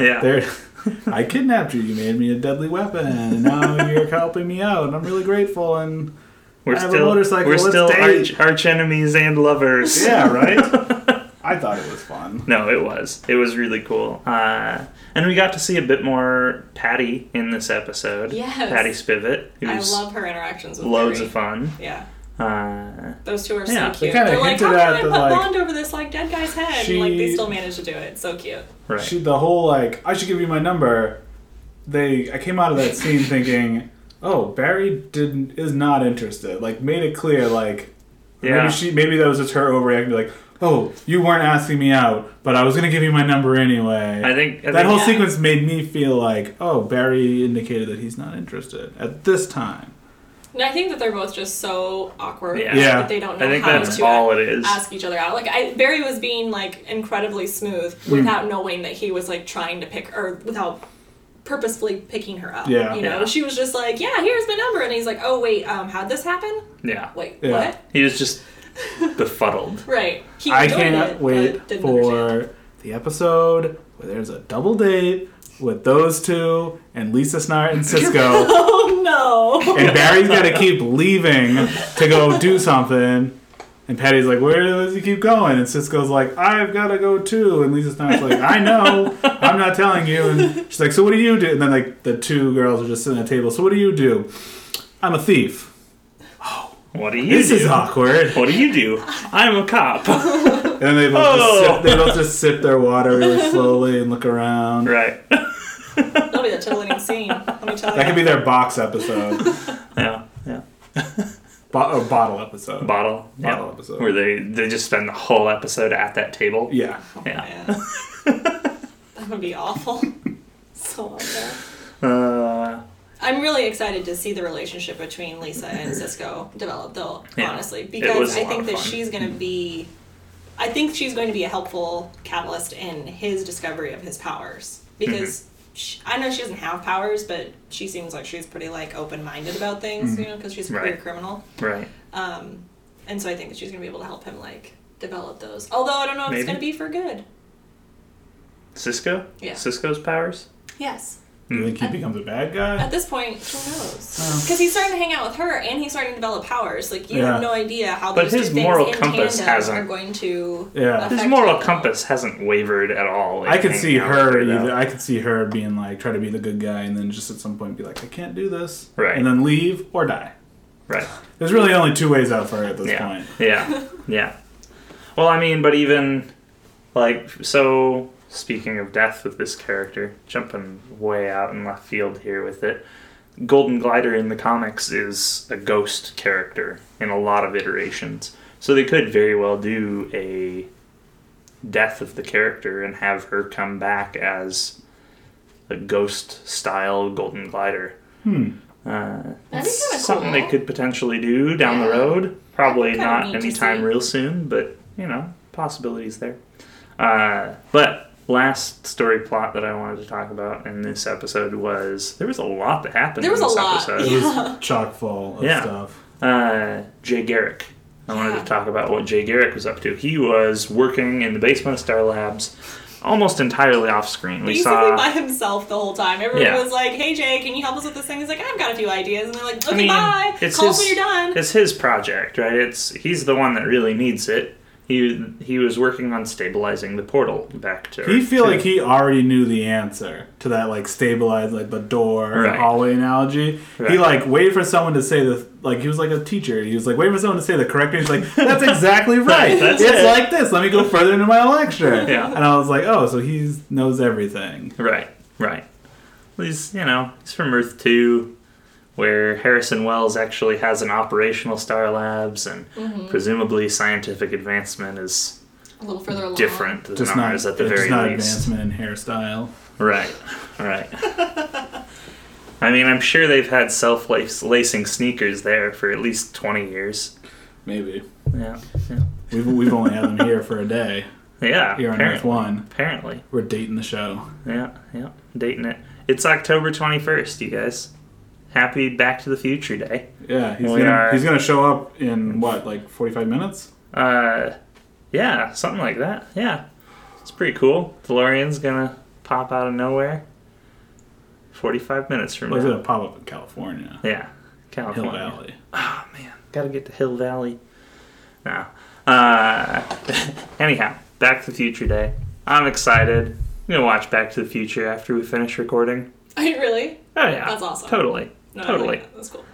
I kidnapped you. You made me a deadly weapon, and now you're helping me out. And I'm really grateful. And We're I have still, a motorcycle. we're Let's still date. arch enemies and lovers. Yeah, right. I thought it was fun. No, it was. It was really cool. And we got to see a bit more Patty in this episode. Yes. Patty Spivot. I love her interactions with loads Barry. of fun. Yeah. Uh, Those two are Yeah, so they cute. kinda They're like, hinted how at can I the, put like- Bond over this like dead guy's head? And like they still managed to do it. So cute. right. The whole like, I should give you my number. I came out of that scene thinking, oh, Barry is not interested. Like, made it clear, like, Yeah. maybe that was just her overreacting, like, oh, you weren't asking me out, but I was gonna give you my number anyway. I think that whole Yeah. sequence made me feel like, oh, Barry indicated that he's not interested at this time. And I think that they're both just so awkward Yeah. Yeah. that they don't know I think how that's to all it is. ask each other out. Like Barry was being like incredibly smooth without knowing that he was like trying to pick or without purposefully picking her up. Yeah. You know, Yeah. she was just like, yeah, here's my number, and he's like, oh wait, how'd this happen? Yeah. Wait, Yeah. what? He was just befuddled. Right. He I enjoyed can't it, wait but didn't for understand. the episode where there's a double date with those two and Lisa Snart and Cisco. Oh no. And Barry's got to keep leaving to go do something. And Patty's like, where does he keep going? And Cisco's like, I've got to go too. And Lisa Snart's like, I know. I'm not telling you. And she's like, so what do you do? And then like the two girls are just sitting at a table. So what do you do? I'm a thief. What do you This do? is awkward. What do you do? I'm a cop. And then they both just sip their water really slowly and look around. Right. That'll be the titillating scene. Let me tell you. That could be their box episode. Yeah. Bottle episode. Bottle episode. where they just spend the whole episode at that table. Yeah. Yeah. That would be awful. So awful. I'm really excited to see the relationship between Lisa and Cisco develop, though, Yeah. honestly, It because was a I lot think of that fun. she's going to be. I think she's going to be a helpful catalyst in his discovery of his powers because I know she doesn't have powers, but she seems like she's pretty like open-minded about things, you know, because she's a career Right. criminal. Right. And so I think that she's going to be able to help him like develop those. Although I don't know if it's Maybe. going to be for good. Cisco? Yeah. Cisco's powers? Yes. You think he becomes a bad guy? At this point, who knows? Because he's starting to hang out with her, and he's starting to develop powers. Like, you have no idea how those two things in tandem are going to affect his moral compass hasn't wavered at all. I could see her I could see her being like, try to be the good guy, and then just at some point be like, I can't do this. Right. And then leave or die. Right. There's really only two ways out for her at this point. Yeah. Yeah. Well, I mean, but even, like, so... Speaking of death with this character, jumping way out in left field here with it, Golden Glider in the comics is a ghost character in a lot of iterations. So they could very well do a death of the character and have her come back as a ghost-style Golden Glider. That'd be kind of something they could potentially do down the road. Probably not anytime real soon, but, possibilities there. But... last story plot that I wanted to talk about in this episode was there was a lot that happened in this episode. It was chock full of stuff. Jay Garrick. I wanted to talk about what Jay Garrick was up to. He was working in the basement of Star Labs almost entirely off screen. Basically by himself the whole time. Everyone was like, hey Jay, can you help us with this thing? He's like, I've got a few ideas. And they're like, okay, bye. Call us when you're done. It's his project, right? He's the one that really needs it. He was working on stabilizing the portal back to Earth. He feel like he already knew the answer to that, like, stabilize, like, the door hallway analogy. Right. He, like, waited for someone to say he was like a teacher. He was like, waiting for someone to say the correct answer. He's like, that's exactly right. It's like this. Let me go further into my lecture. Yeah. And I was like, oh, so he knows everything. Right. Well, he's from Earth 2. Where Harrison Wells actually has an operational Star Labs, and presumably scientific advancement is a little further along. Different than ours at the very least. Just not advancement in hairstyle. Right. I mean, I'm sure they've had self-lacing sneakers there for at least 20 years. Maybe. Yeah. We've only had them here for a day. Yeah. Here on Earth 1. Apparently. We're dating the show. Yeah. Dating it. It's October 21st, you guys. Happy Back to the Future Day. Yeah, he's gonna show up in what, like 45 minutes? Yeah, something like that. Yeah, it's pretty cool. DeLorean's gonna pop out of nowhere. 45 minutes from now. He's gonna pop up in California. Yeah, California. Hill Valley. Oh man, gotta get to Hill Valley. No. Anyhow, Back to the Future Day. I'm excited. I'm gonna watch Back to the Future after we finish recording. Are you really? Oh yeah, that's awesome. Totally. Like that's cool.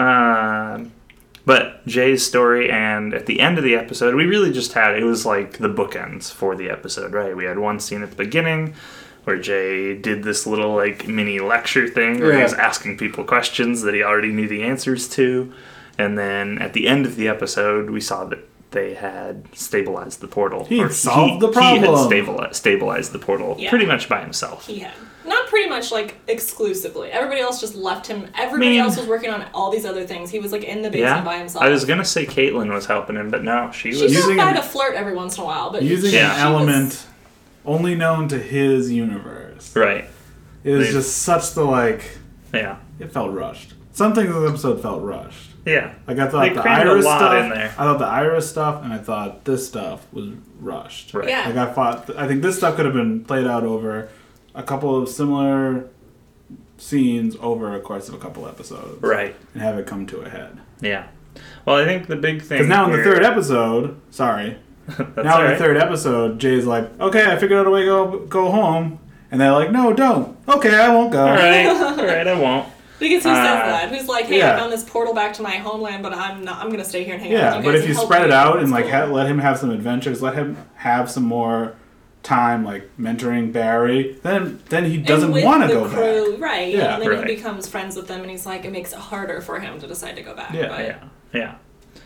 But Jay's story, and at the end of the episode, we really just it was like the bookends for the episode, right? We had one scene at the beginning where Jay did this little like mini lecture thing where he was asking people questions that he already knew the answers to. And then at the end of the episode, we saw that they had stabilized the portal. He had solved the problem. He had stabilized the portal pretty much by himself. He had. Not pretty much, like, exclusively. Everybody else just left him. Everybody else was working on all these other things. He was, like, in the basement by himself. I was going to say Caitlin was helping him, but no, she was... She's using by to flirt every once in a while, but... Using an element only known to his universe. Right. It was just such the, like... Yeah. It felt rushed. Some things in the episode felt rushed. Yeah. Like, I thought the Iris stuff... I thought the Iris stuff, and I thought this stuff was rushed. Right. Yeah. Like, I think this stuff could have been played out over... a couple of similar scenes over a course of a couple episodes. Right. And have it come to a head. Yeah. Well, I think the big thing... Because now in the third episode... Sorry. Now in the third episode, Jay's like, okay, I figured out a way to go home. And they're like, no, don't. Okay, I won't go. All right, I won't. Because who says that? Who's like, hey, I found this portal back to my homeland, but I'm going to stay here and hang out with you guys. But if you spread it out and like let him have some adventures, let him have some more... time like mentoring Barry, then he doesn't want to go back. Right. Yeah. And then he becomes friends with them and he's like, it makes it harder for him to decide to go back. Yeah.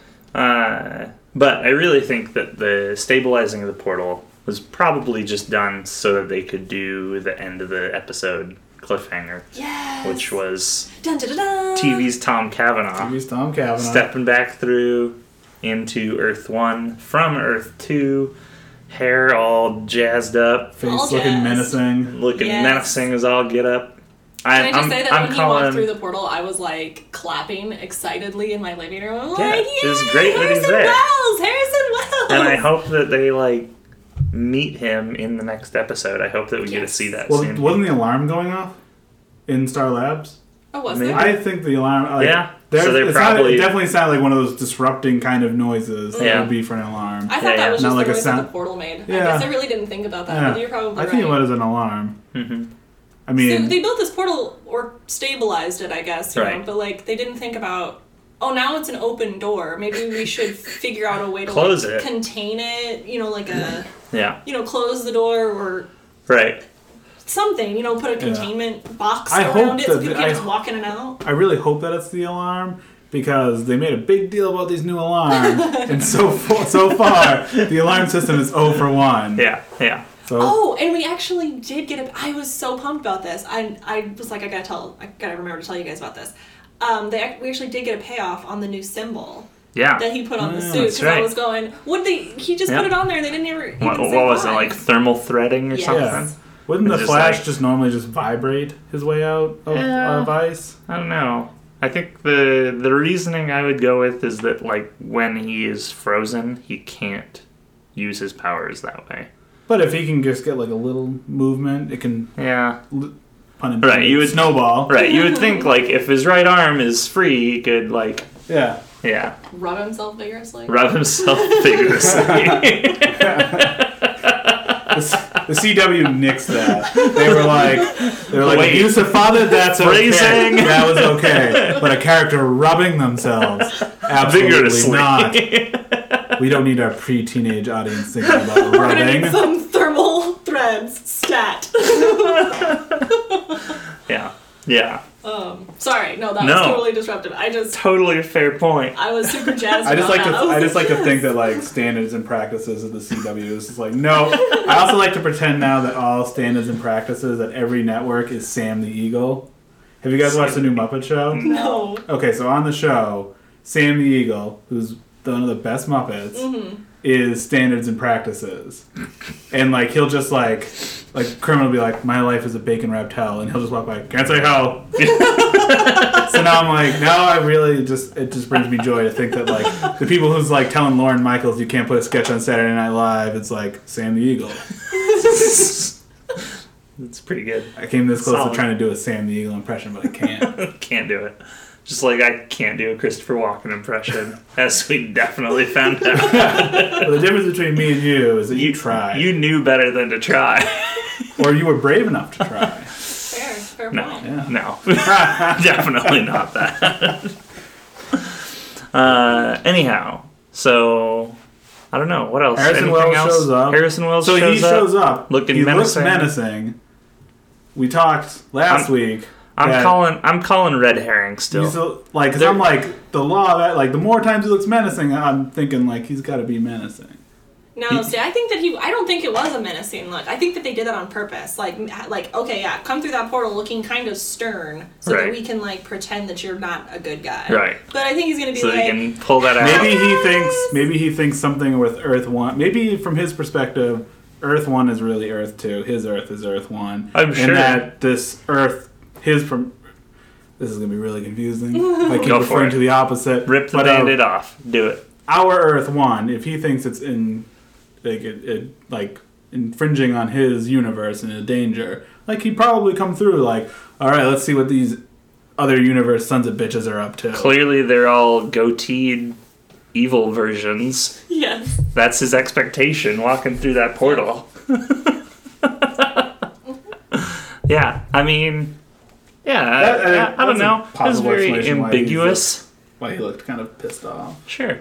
But I really think that the stabilizing of the portal was probably just done so that they could do the end of the episode cliffhanger. Yes. Which was dun, dun, dun, dun. TV's Tom Cavanaugh. Stepping back through into Earth 1 from Earth 2. Hair all jazzed up. Face looking menacing. Menacing as all get up. Can I just say that when he walked through the portal, I was like clapping excitedly in my living room. I'm like, it was great that he's there. Harrison Wells! And I hope that they like meet him in the next episode. I hope that we get to see that soon. Wasn't the alarm going off? in Star Labs. Oh, was Maybe. there? I think the alarm. Like, Yeah. So they it definitely sounded like one of those disrupting kind of noises that would be for an alarm. I thought that was Not just like the a noise sound. that the portal made. Yeah. I guess I really didn't think about that, but you're probably right. I think it was an alarm. Mm-hmm. I mean, so they built this portal or stabilized it, I guess, you know, but like they didn't think about. Oh, now it's an open door. Maybe we should figure out a way to close it, contain it. You know, like a close the door or something. You know, put a containment box around it so people can just walk in and out. I really hope that it's the alarm because they made a big deal about these new alarms, and so far the alarm system is 0 for 1. Yeah. So, and we actually did get I was so pumped about this. I was like, I gotta remember to tell you guys about this. We actually did get a payoff on the new symbol. Yeah. That he put on the suit because I was going, he just put it on there. They didn't ever. What was it, like thermal threading or something? Yeah. Wouldn't the Flash just normally just vibrate his way out of ice? I don't know. I think the reasoning I would go with is that like when he is frozen, he can't use his powers that way. But if he can just get like a little movement, it can. Yeah. Pun intended. You would snowball. Right. You would think like if his right arm is free, he could like. Yeah. Yeah. Rub himself vigorously. The CW nixed that. They were like, abusive father, that's okay. That was okay. But a character rubbing themselves, absolutely not. We don't need our pre-teenage audience thinking about rubbing. We're gonna need some thermal threads stat. Yeah. Sorry, that was totally disruptive. Totally a fair point. I was super jazzed. I just like to think that like standards and practices of the CW is just like no. I also like to pretend now that all standards and practices at every network is Sam the Eagle. Have you guys watched the new Muppet Show? No. Okay, so on the show, Sam the Eagle, who's one of the best Muppets, is standards and practices, and like he'll just like Kermit will be like, my life is a bacon wrapped hell, and he'll just walk by, can't say hell. So now I'm like, it just brings me joy to think that like the people who's like telling Lorne Michaels you can't put a sketch on Saturday Night Live, it's like Sam the Eagle. It's pretty good. I came this close to trying to do a Sam the Eagle impression, but I can't. Can't do it. Just like I can't do a Christopher Walken impression, as we definitely found out. Well, the difference between me and you is that you tried. You knew better than to try. Or you were brave enough to try. Fair no, point. Yeah. No. Definitely not that. Anyhow, so I don't know. What else? Harrison Wells shows up. So he shows up. Looking menacing. Looks menacing. We talked last week. I'm calling red herring still. Because I'm like the law that like the more times he looks menacing, I'm thinking like he's got to be menacing. No, see, I think that I don't think it was a menacing look. I think that they did that on purpose. Like, okay, yeah, come through that portal looking kind of stern, so that we can like pretend that you're not a good guy. Right. But I think he's gonna be so like, he can pull that out. Maybe he thinks something with Earth 1. Maybe from his perspective, Earth 1 is really Earth 2. His Earth is Earth 1. I'm sure. And that this Earth, this is gonna be really confusing. If I keep referring to the opposite. Rip the Band-Aid off. Do it. Our Earth 1, if he thinks it's in like infringing on his universe and a danger, like he'd probably come through like, all right, let's see what these other universe sons of bitches are up to. Clearly they're all goateed evil versions. Yes. That's his expectation walking through that portal. Yeah, I mean, I don't know. It was very ambiguous. Why he looked kind of pissed off. Sure.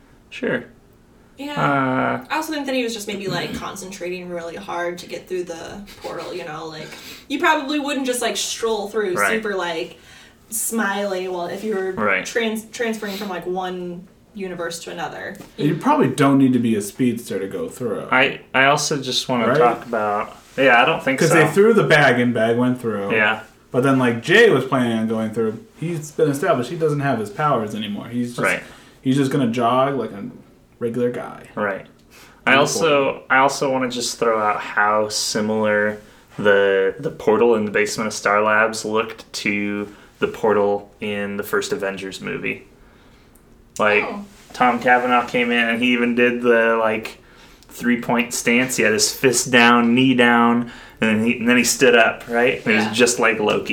Yeah. I also think that he was just maybe like concentrating really hard to get through the portal, you know, like you probably wouldn't just like stroll through super like smiley if you were transferring from like one universe to another. You probably don't need to be a speedster to go through. I also just want to talk about I don't think so. Because they threw the bag in, bag went through. Yeah. But then like Jay was planning on going through, he's been established he doesn't have his powers anymore. He's just gonna jog like a regular guy. Right. I also want to just throw out how similar the portal in the basement of Star Labs looked to the portal in the first Avengers movie. Like Tom Cavanaugh came in and he even did the like 3-point stance. He had his fist down, knee down, and then he stood up, right? And it was just like Loki.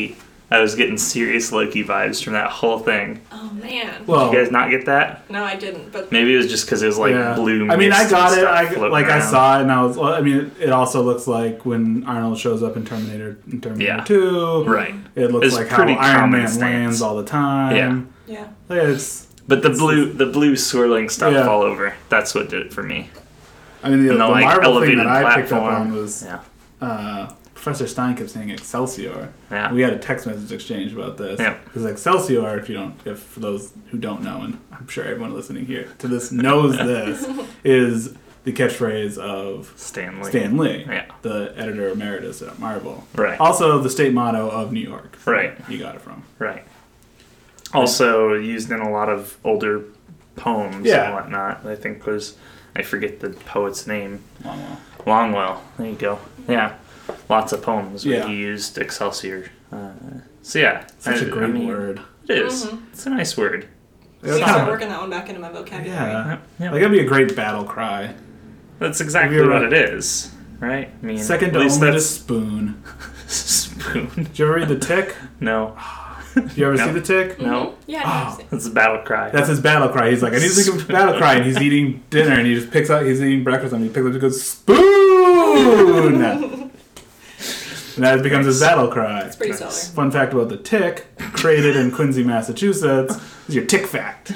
I was getting serious Loki vibes from that whole thing. Oh man. Well, Did you guys not get that? No, I didn't. But Maybe it was just because it was like blue. I mean, I mist got and it. stuff floating I around. saw it, and I was. I mean, it also looks like when Arnold shows up in Terminator 2. Right. It looks It's like how pretty Iron common Man stance. lands all the time. Yeah. It's. But the blue swirling stuff all over. That's what did it for me. I mean, the like, Marvel thing that elevated I picked up platform. on was Professor Stein kept saying Excelsior. Yeah. We had a text message exchange about this. Yeah. Because Excelsior, if for those who don't know, and I'm sure everyone listening here to this knows this, is the catchphrase of Stan Lee, Yeah. the editor emeritus at Marvel. Right. Also, the state motto of New York. Right. You got it from. Right. Also used in a lot of older poems and whatnot. I think I forget the poet's name. Longwell. There you go. Yeah. Lots of poems where he used Excelsior. So yeah. Such a great word. It is. Mm-hmm. It's a nice word. So start working that one back into my vocabulary. Yeah. Like, it'd be a great battle cry. That's exactly what it is. Right? I mean, second to only to Spoon. Spoon. Did you ever read The Tick? No. Did you ever see The Tick? No. Mm-hmm. Yeah, that's his battle cry. That's his battle cry. He's like, I need to think of battle cry, and he's eating dinner, and he just picks out, he's eating breakfast, and he picks up and goes, Spoon! And that becomes his battle cry. It's pretty stellar. Fun fact about The Tick, created in Quincy, Massachusetts, is your Tick fact.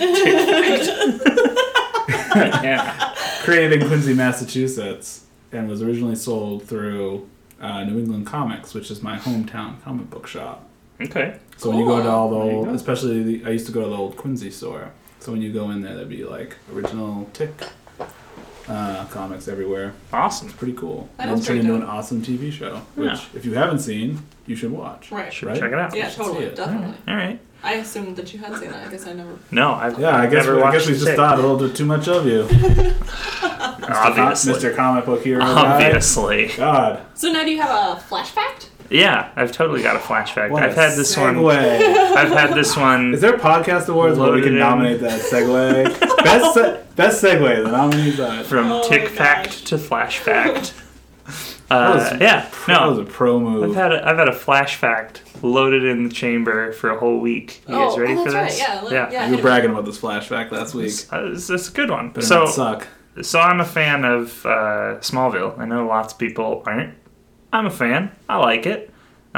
Yeah. Created in Quincy, Massachusetts, and was originally sold through New England Comics, which is my hometown comic book shop. Okay. So when you go to all the old, especially I used to go to the old Quincy store. So when you go in there, there'd be like original Tick comics everywhere. Awesome. It's pretty cool. That and is it's turned pretty into dope. an awesome TV show, which if you haven't seen, you should watch. Right. Check it out. Yeah, totally. it. Definitely. All right. I assumed that you had seen that. I guess I never. No, I guess never I watched guess we just Tick. thought a little bit too much of you, Obviously. Mr. Comic Book Hero. Obviously. Guy. God. So now do you have a flash fact? Yeah, I've totally got a flashback. What I've had this one. segue. I've had this one. Is there podcast awards where we can nominate that segue? best segue. The nominees are From Tick Fact to Flash Fact. That was a pro move. I've had a Flash Fact loaded in the chamber for a whole week. You guys ready for that's this? right. Yeah. You were bragging about this Flash Fact last week. It's a good one. Better not suck. So I'm a fan of Smallville. I know lots of people aren't. I'm a fan. I like it.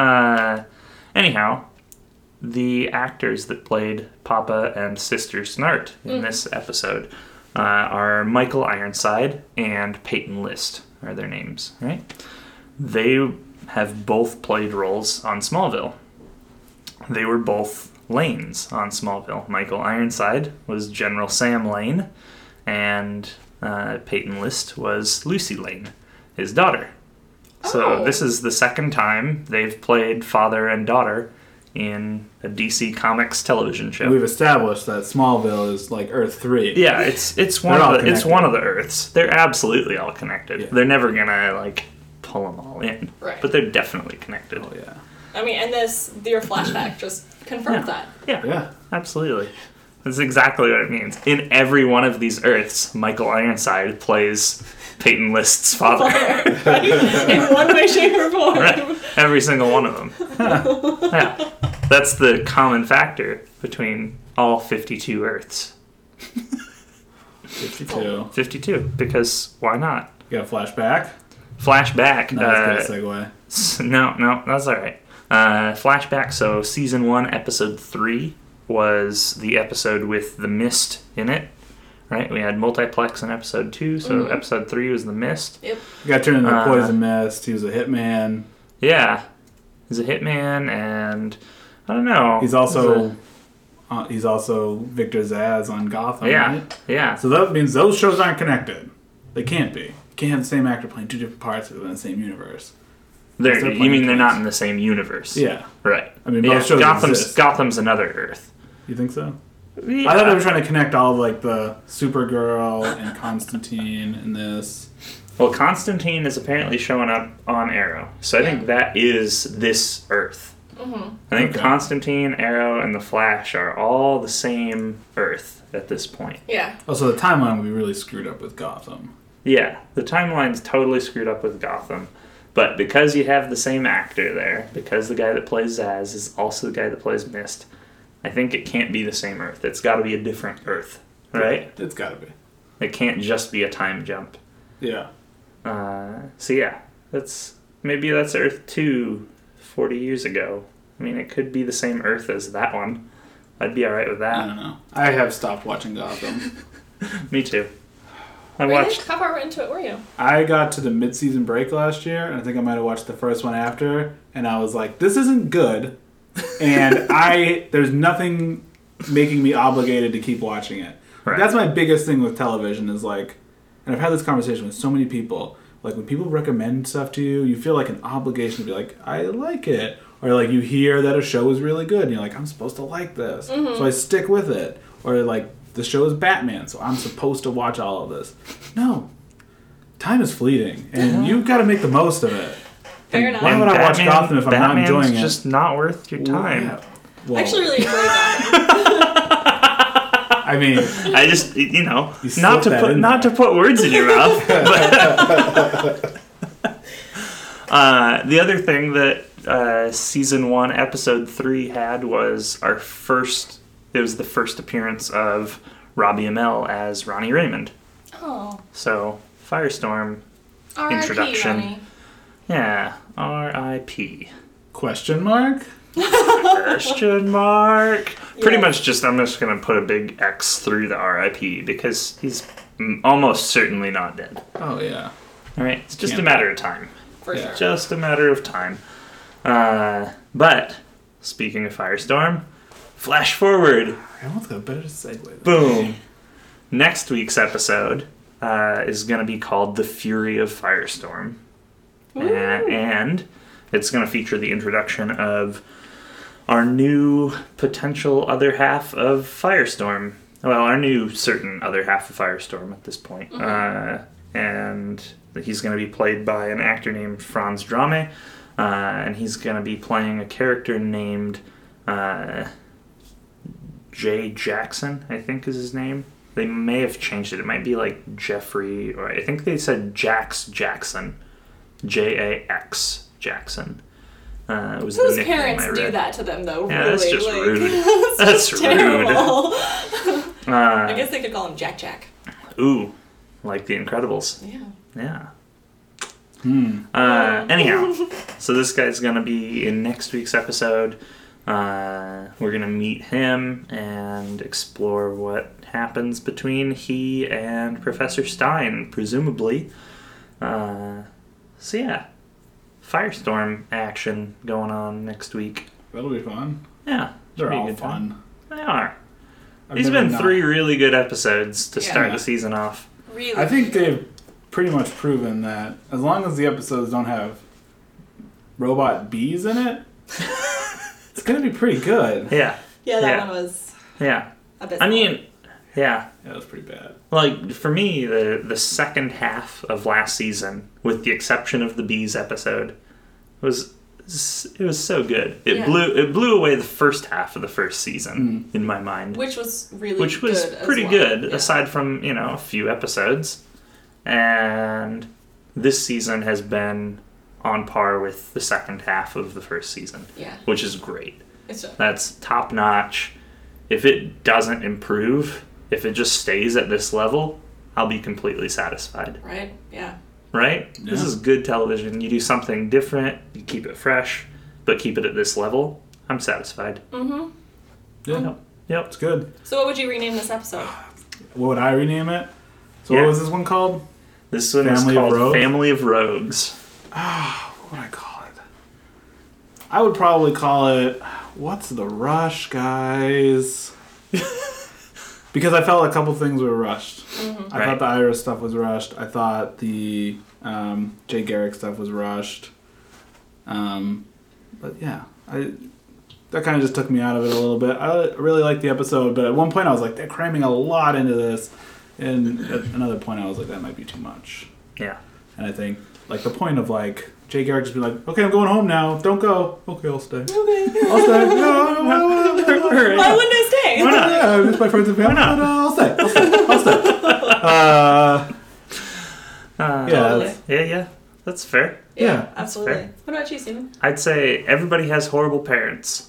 Anyhow, the actors that played Papa and Sister Snart in this episode are Michael Ironside and Peyton List are their names, right? They have both played roles on Smallville. They were both Lanes on Smallville. Michael Ironside was General Sam Lane, and Peyton List was Lucy Lane, his daughter. So this is the second time they've played father and daughter in a DC Comics television show. We've established that Smallville is like Earth 3. Yeah, it's one of the Earths. They're absolutely all connected. Yeah. They're never gonna like pull them all in, right? But they're definitely connected. Oh yeah. I mean, and your flashback just confirms that. Yeah, absolutely. That's exactly what it means. In every one of these Earths, Michael Ironside plays Peyton List's father. Right? In one way, shape, or form. Right. Every single one of them. Yeah. That's the common factor between all 52 Earths. 52. 52, because why not? You got a flashback? Flashback. No, that's a good segue. No, that's all right. Flashback, so Season 1, Episode 3 was the episode with the Mist in it. Right, we had Multiplex in Episode 2, so Episode 3 was the Mist. Yep. He got turned into a Poison Mist. He was a hitman. Yeah, he's a hitman, and I don't know. He's also Victor Zsasz on Gotham. Yeah, right? yeah. So that means those shows aren't connected. They can't be. You can't have the same actor playing two different parts within the same universe. You mean they're not in the same universe? Yeah. Right. I mean, both shows exist. Gotham's another Earth. You think so? Yeah. I thought they were trying to connect all of like the Supergirl and Constantine in this. Well, Constantine is apparently showing up on Arrow, so I think that is this Earth. Mm-hmm. I think Constantine, Arrow, and the Flash are all the same Earth at this point. Yeah. Oh, so the timeline would be really screwed up with Gotham. Yeah, the timeline's totally screwed up with Gotham. But because you have the same actor there, because the guy that plays Zaz is also the guy that plays Mist, I think it can't be the same Earth. It's got to be a different Earth, right? It's got to be. It can't just be a time jump. Yeah. So yeah, maybe that's Earth 2 40 years ago. I mean, it could be the same Earth as that one. I'd be alright with that. I don't know. I have stopped watching Gotham. Me too. Really? How far into it were you? I got to the mid-season break last year, and I think I might have watched the first one after, and I was like, this isn't good, and there's nothing making me obligated to keep watching it. Right. That's my biggest thing with television is like, and I've had this conversation with so many people, like when people recommend stuff to you, you feel like an obligation to be like, I like it. Or like you hear that a show is really good, and you're like, I'm supposed to like this. Mm-hmm. So I stick with it. Or like, the show is Batman, so I'm supposed to watch all of this. No. Time is fleeting, and you've got to make the most of it. Fair enough. Why would I watch Gotham if I'm not enjoying it? It's just not worth your time. Well, I actually really enjoyed Gotham. I mean, I just, not to put words in your mouth. But the other thing that season 1, episode 3 had was it was the first appearance of Robbie Amell as Ronnie Raymond. Oh. So, Firestorm R. introduction. Ronnie. Yeah, R.I.P. Question mark? Question mark. Yeah. Pretty much I'm just going to put a big X through the R.I.P. because he's almost certainly not dead. Oh, yeah. All right, it's just a matter of time. For sure. Just a matter of time. But, speaking of Firestorm, flash forward. I almost got a better segue. Boom. Next week's episode is going to be called The Fury of Firestorm. And it's going to feature the introduction of our new potential other half of Firestorm. Well, our new certain other half of Firestorm at this point. Mm-hmm. And he's going to be played by an actor named Franz Drame. And he's going to be playing a character named Jay Jackson, I think is his name. They may have changed it. It might be like Jeffrey, or I think they said Jax Jackson. J-A-X Jackson. Was Whose parents do that to them, though? Yeah, really? that's just rude. That's rude. I guess they could call him Jack Jack. Ooh, like The Incredibles. Yeah. Anyhow, so this guy's going to be in next week's episode. We're going to meet him and explore what happens between he and Professor Stein, presumably. So yeah, Firestorm action going on next week. That'll be fun. Yeah, they're all good fun. Time. They are. These have been 3 really good episodes to start the season off. Really? I think they've pretty much proven that as long as the episodes don't have robot bees in it, it's going to be pretty good. Yeah. Yeah, that one was a bit Yeah, it was pretty bad. Like, for me, the second half of last season, with the exception of the bees episode, was so good. It blew away the first half of the first season in my mind, which was pretty good aside from a few episodes. And this season has been on par with the second half of the first season, which is great. That's top notch. If it doesn't improve, if it just stays at this level, I'll be completely satisfied. Right? Yeah. Right? Yeah. This is good television. You do something different, you keep it fresh, but keep it at this level. I'm satisfied. Mm-hmm. Yeah. Yep. It's good. So what would you rename this episode? What would I rename it? So what was this one called? This one is called Family of Rogues. What would I call it? I would probably call it, What's the Rush, Guys? Because I felt a couple things were rushed. Mm-hmm. I thought the Iris stuff was rushed. I thought the Jay Garrick stuff was rushed. But yeah, that kind of just took me out of it a little bit. I really liked the episode, but at one point I was like, they're cramming a lot into this. And at another point I was like, that might be too much. Yeah. And I think, like, the point of, like, Jay Garrick just be like, okay, I'm going home now. Don't go. Okay, I'll stay. Okay. I'll stay. No. Why wouldn't I stay? Why not? Yeah, I miss my friends and family. No, I'll stay. Yeah, that's fair. Yeah, absolutely. Fair. What about you, Steven? I'd say everybody has horrible parents.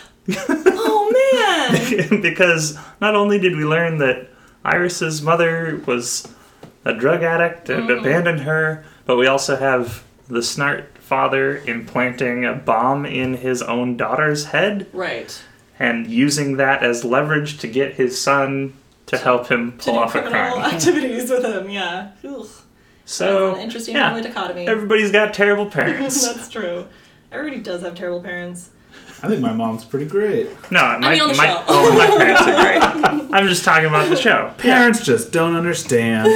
Oh, man! Because not only did we learn that Iris's mother was a drug addict and abandoned her, but we also have the Snart father implanting a bomb in his own daughter's head. Right. And using that as leverage to get his son to help him pull off a crime. Activities with him, yeah. Ugh. So, an interesting family dichotomy. Everybody's got terrible parents. That's true. Everybody does have terrible parents. I think my mom's pretty great. No, my parents are great. I'm just talking about the show. Parents just don't understand.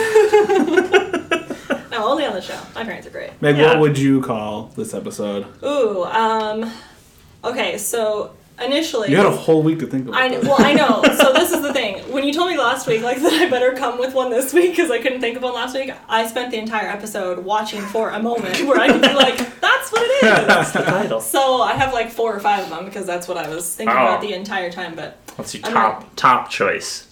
No, only on the show. My parents are great. Meg, what would you call this episode? Ooh, okay, so initially... You had a whole week to think about it. Well, I know. So this is the thing. When you told me last week, like, that I better come with one this week because I couldn't think of one last week, I spent the entire episode watching for a moment where I could be like, that's what it is. That's the title. So I have like 4 or 5 of them because that's what I was thinking about the entire time. But what's your top choice?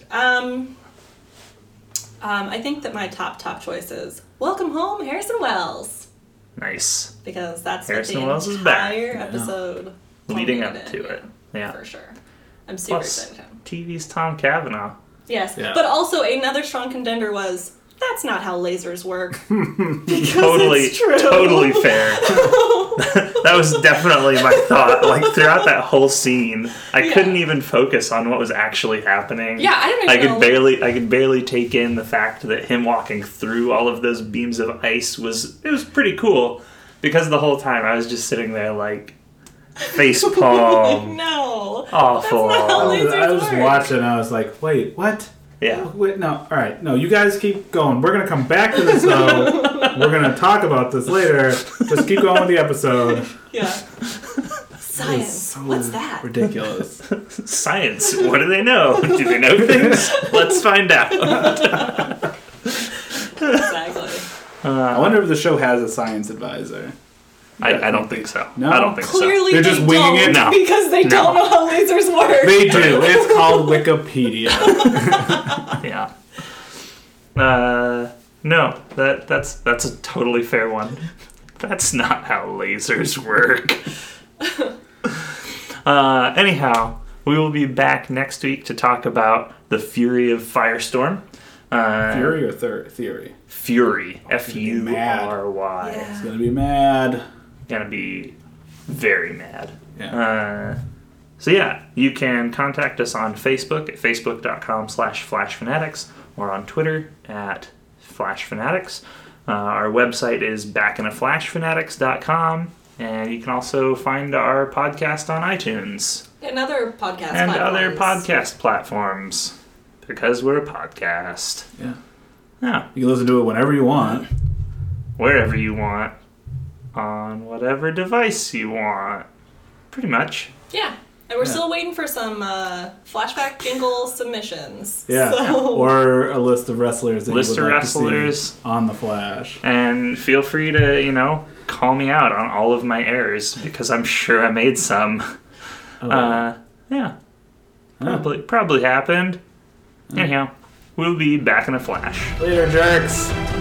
I think that my top choice is Welcome Home, Harrison Wells. Nice. Because that's Harrison what Wells the is back. entire episode leading up to it. Yeah. For sure. I'm super excited. TV's Tom Cavanaugh. Yes. Yeah. But also another strong contender was that's not how lasers work. Totally fair. That was definitely my thought. Like throughout that whole scene, I couldn't even focus on what was actually happening. Yeah, I didn't even know. I could barely take in the fact that him walking through all of those beams of ice was pretty cool. Because the whole time I was just sitting there like face palm. No. Awful. That's not how lasers I was work. watching and I was like, wait, what? Yeah. Wait, no. All right. No, you guys keep going. We're going to come back to this, though. We're going to talk about this later. Just keep going with the episode. Yeah. Science. So What's that? ridiculous. Science. What do they know? Do they know things? Let's find out. Exactly. I wonder if the show has a science advisor. I don't think so. No? I don't think Clearly They're just winging it? No. because they don't know how lasers work. They do. It's called Wikipedia. so. Yeah. No, that's a totally fair one. That's not how lasers work. Anyhow, we will be back next week to talk about the Fury of Firestorm. Fury or Theory? Fury. Fury. Yeah. It's going to be mad. Gonna be very mad. Yeah. So yeah, you can contact us on Facebook at facebook.com/flashfanatics or on Twitter at flashfanatics. Our website is backinaflashfanatics.com, and you can also find our podcast on iTunes And other podcast platforms because we're a podcast. Yeah. Yeah. You can listen to it whenever you want. Wherever you want. On whatever device you want. Pretty much. Yeah. And we're still waiting for some flashback jingle submissions. Yeah. So. Or a list of wrestlers that you would like to wrestlers. see on The Flash. And feel free to, call me out on all of my errors because I'm sure I made some. Yeah. Probably happened. Anyhow, we'll be back in a flash. Later, jerks.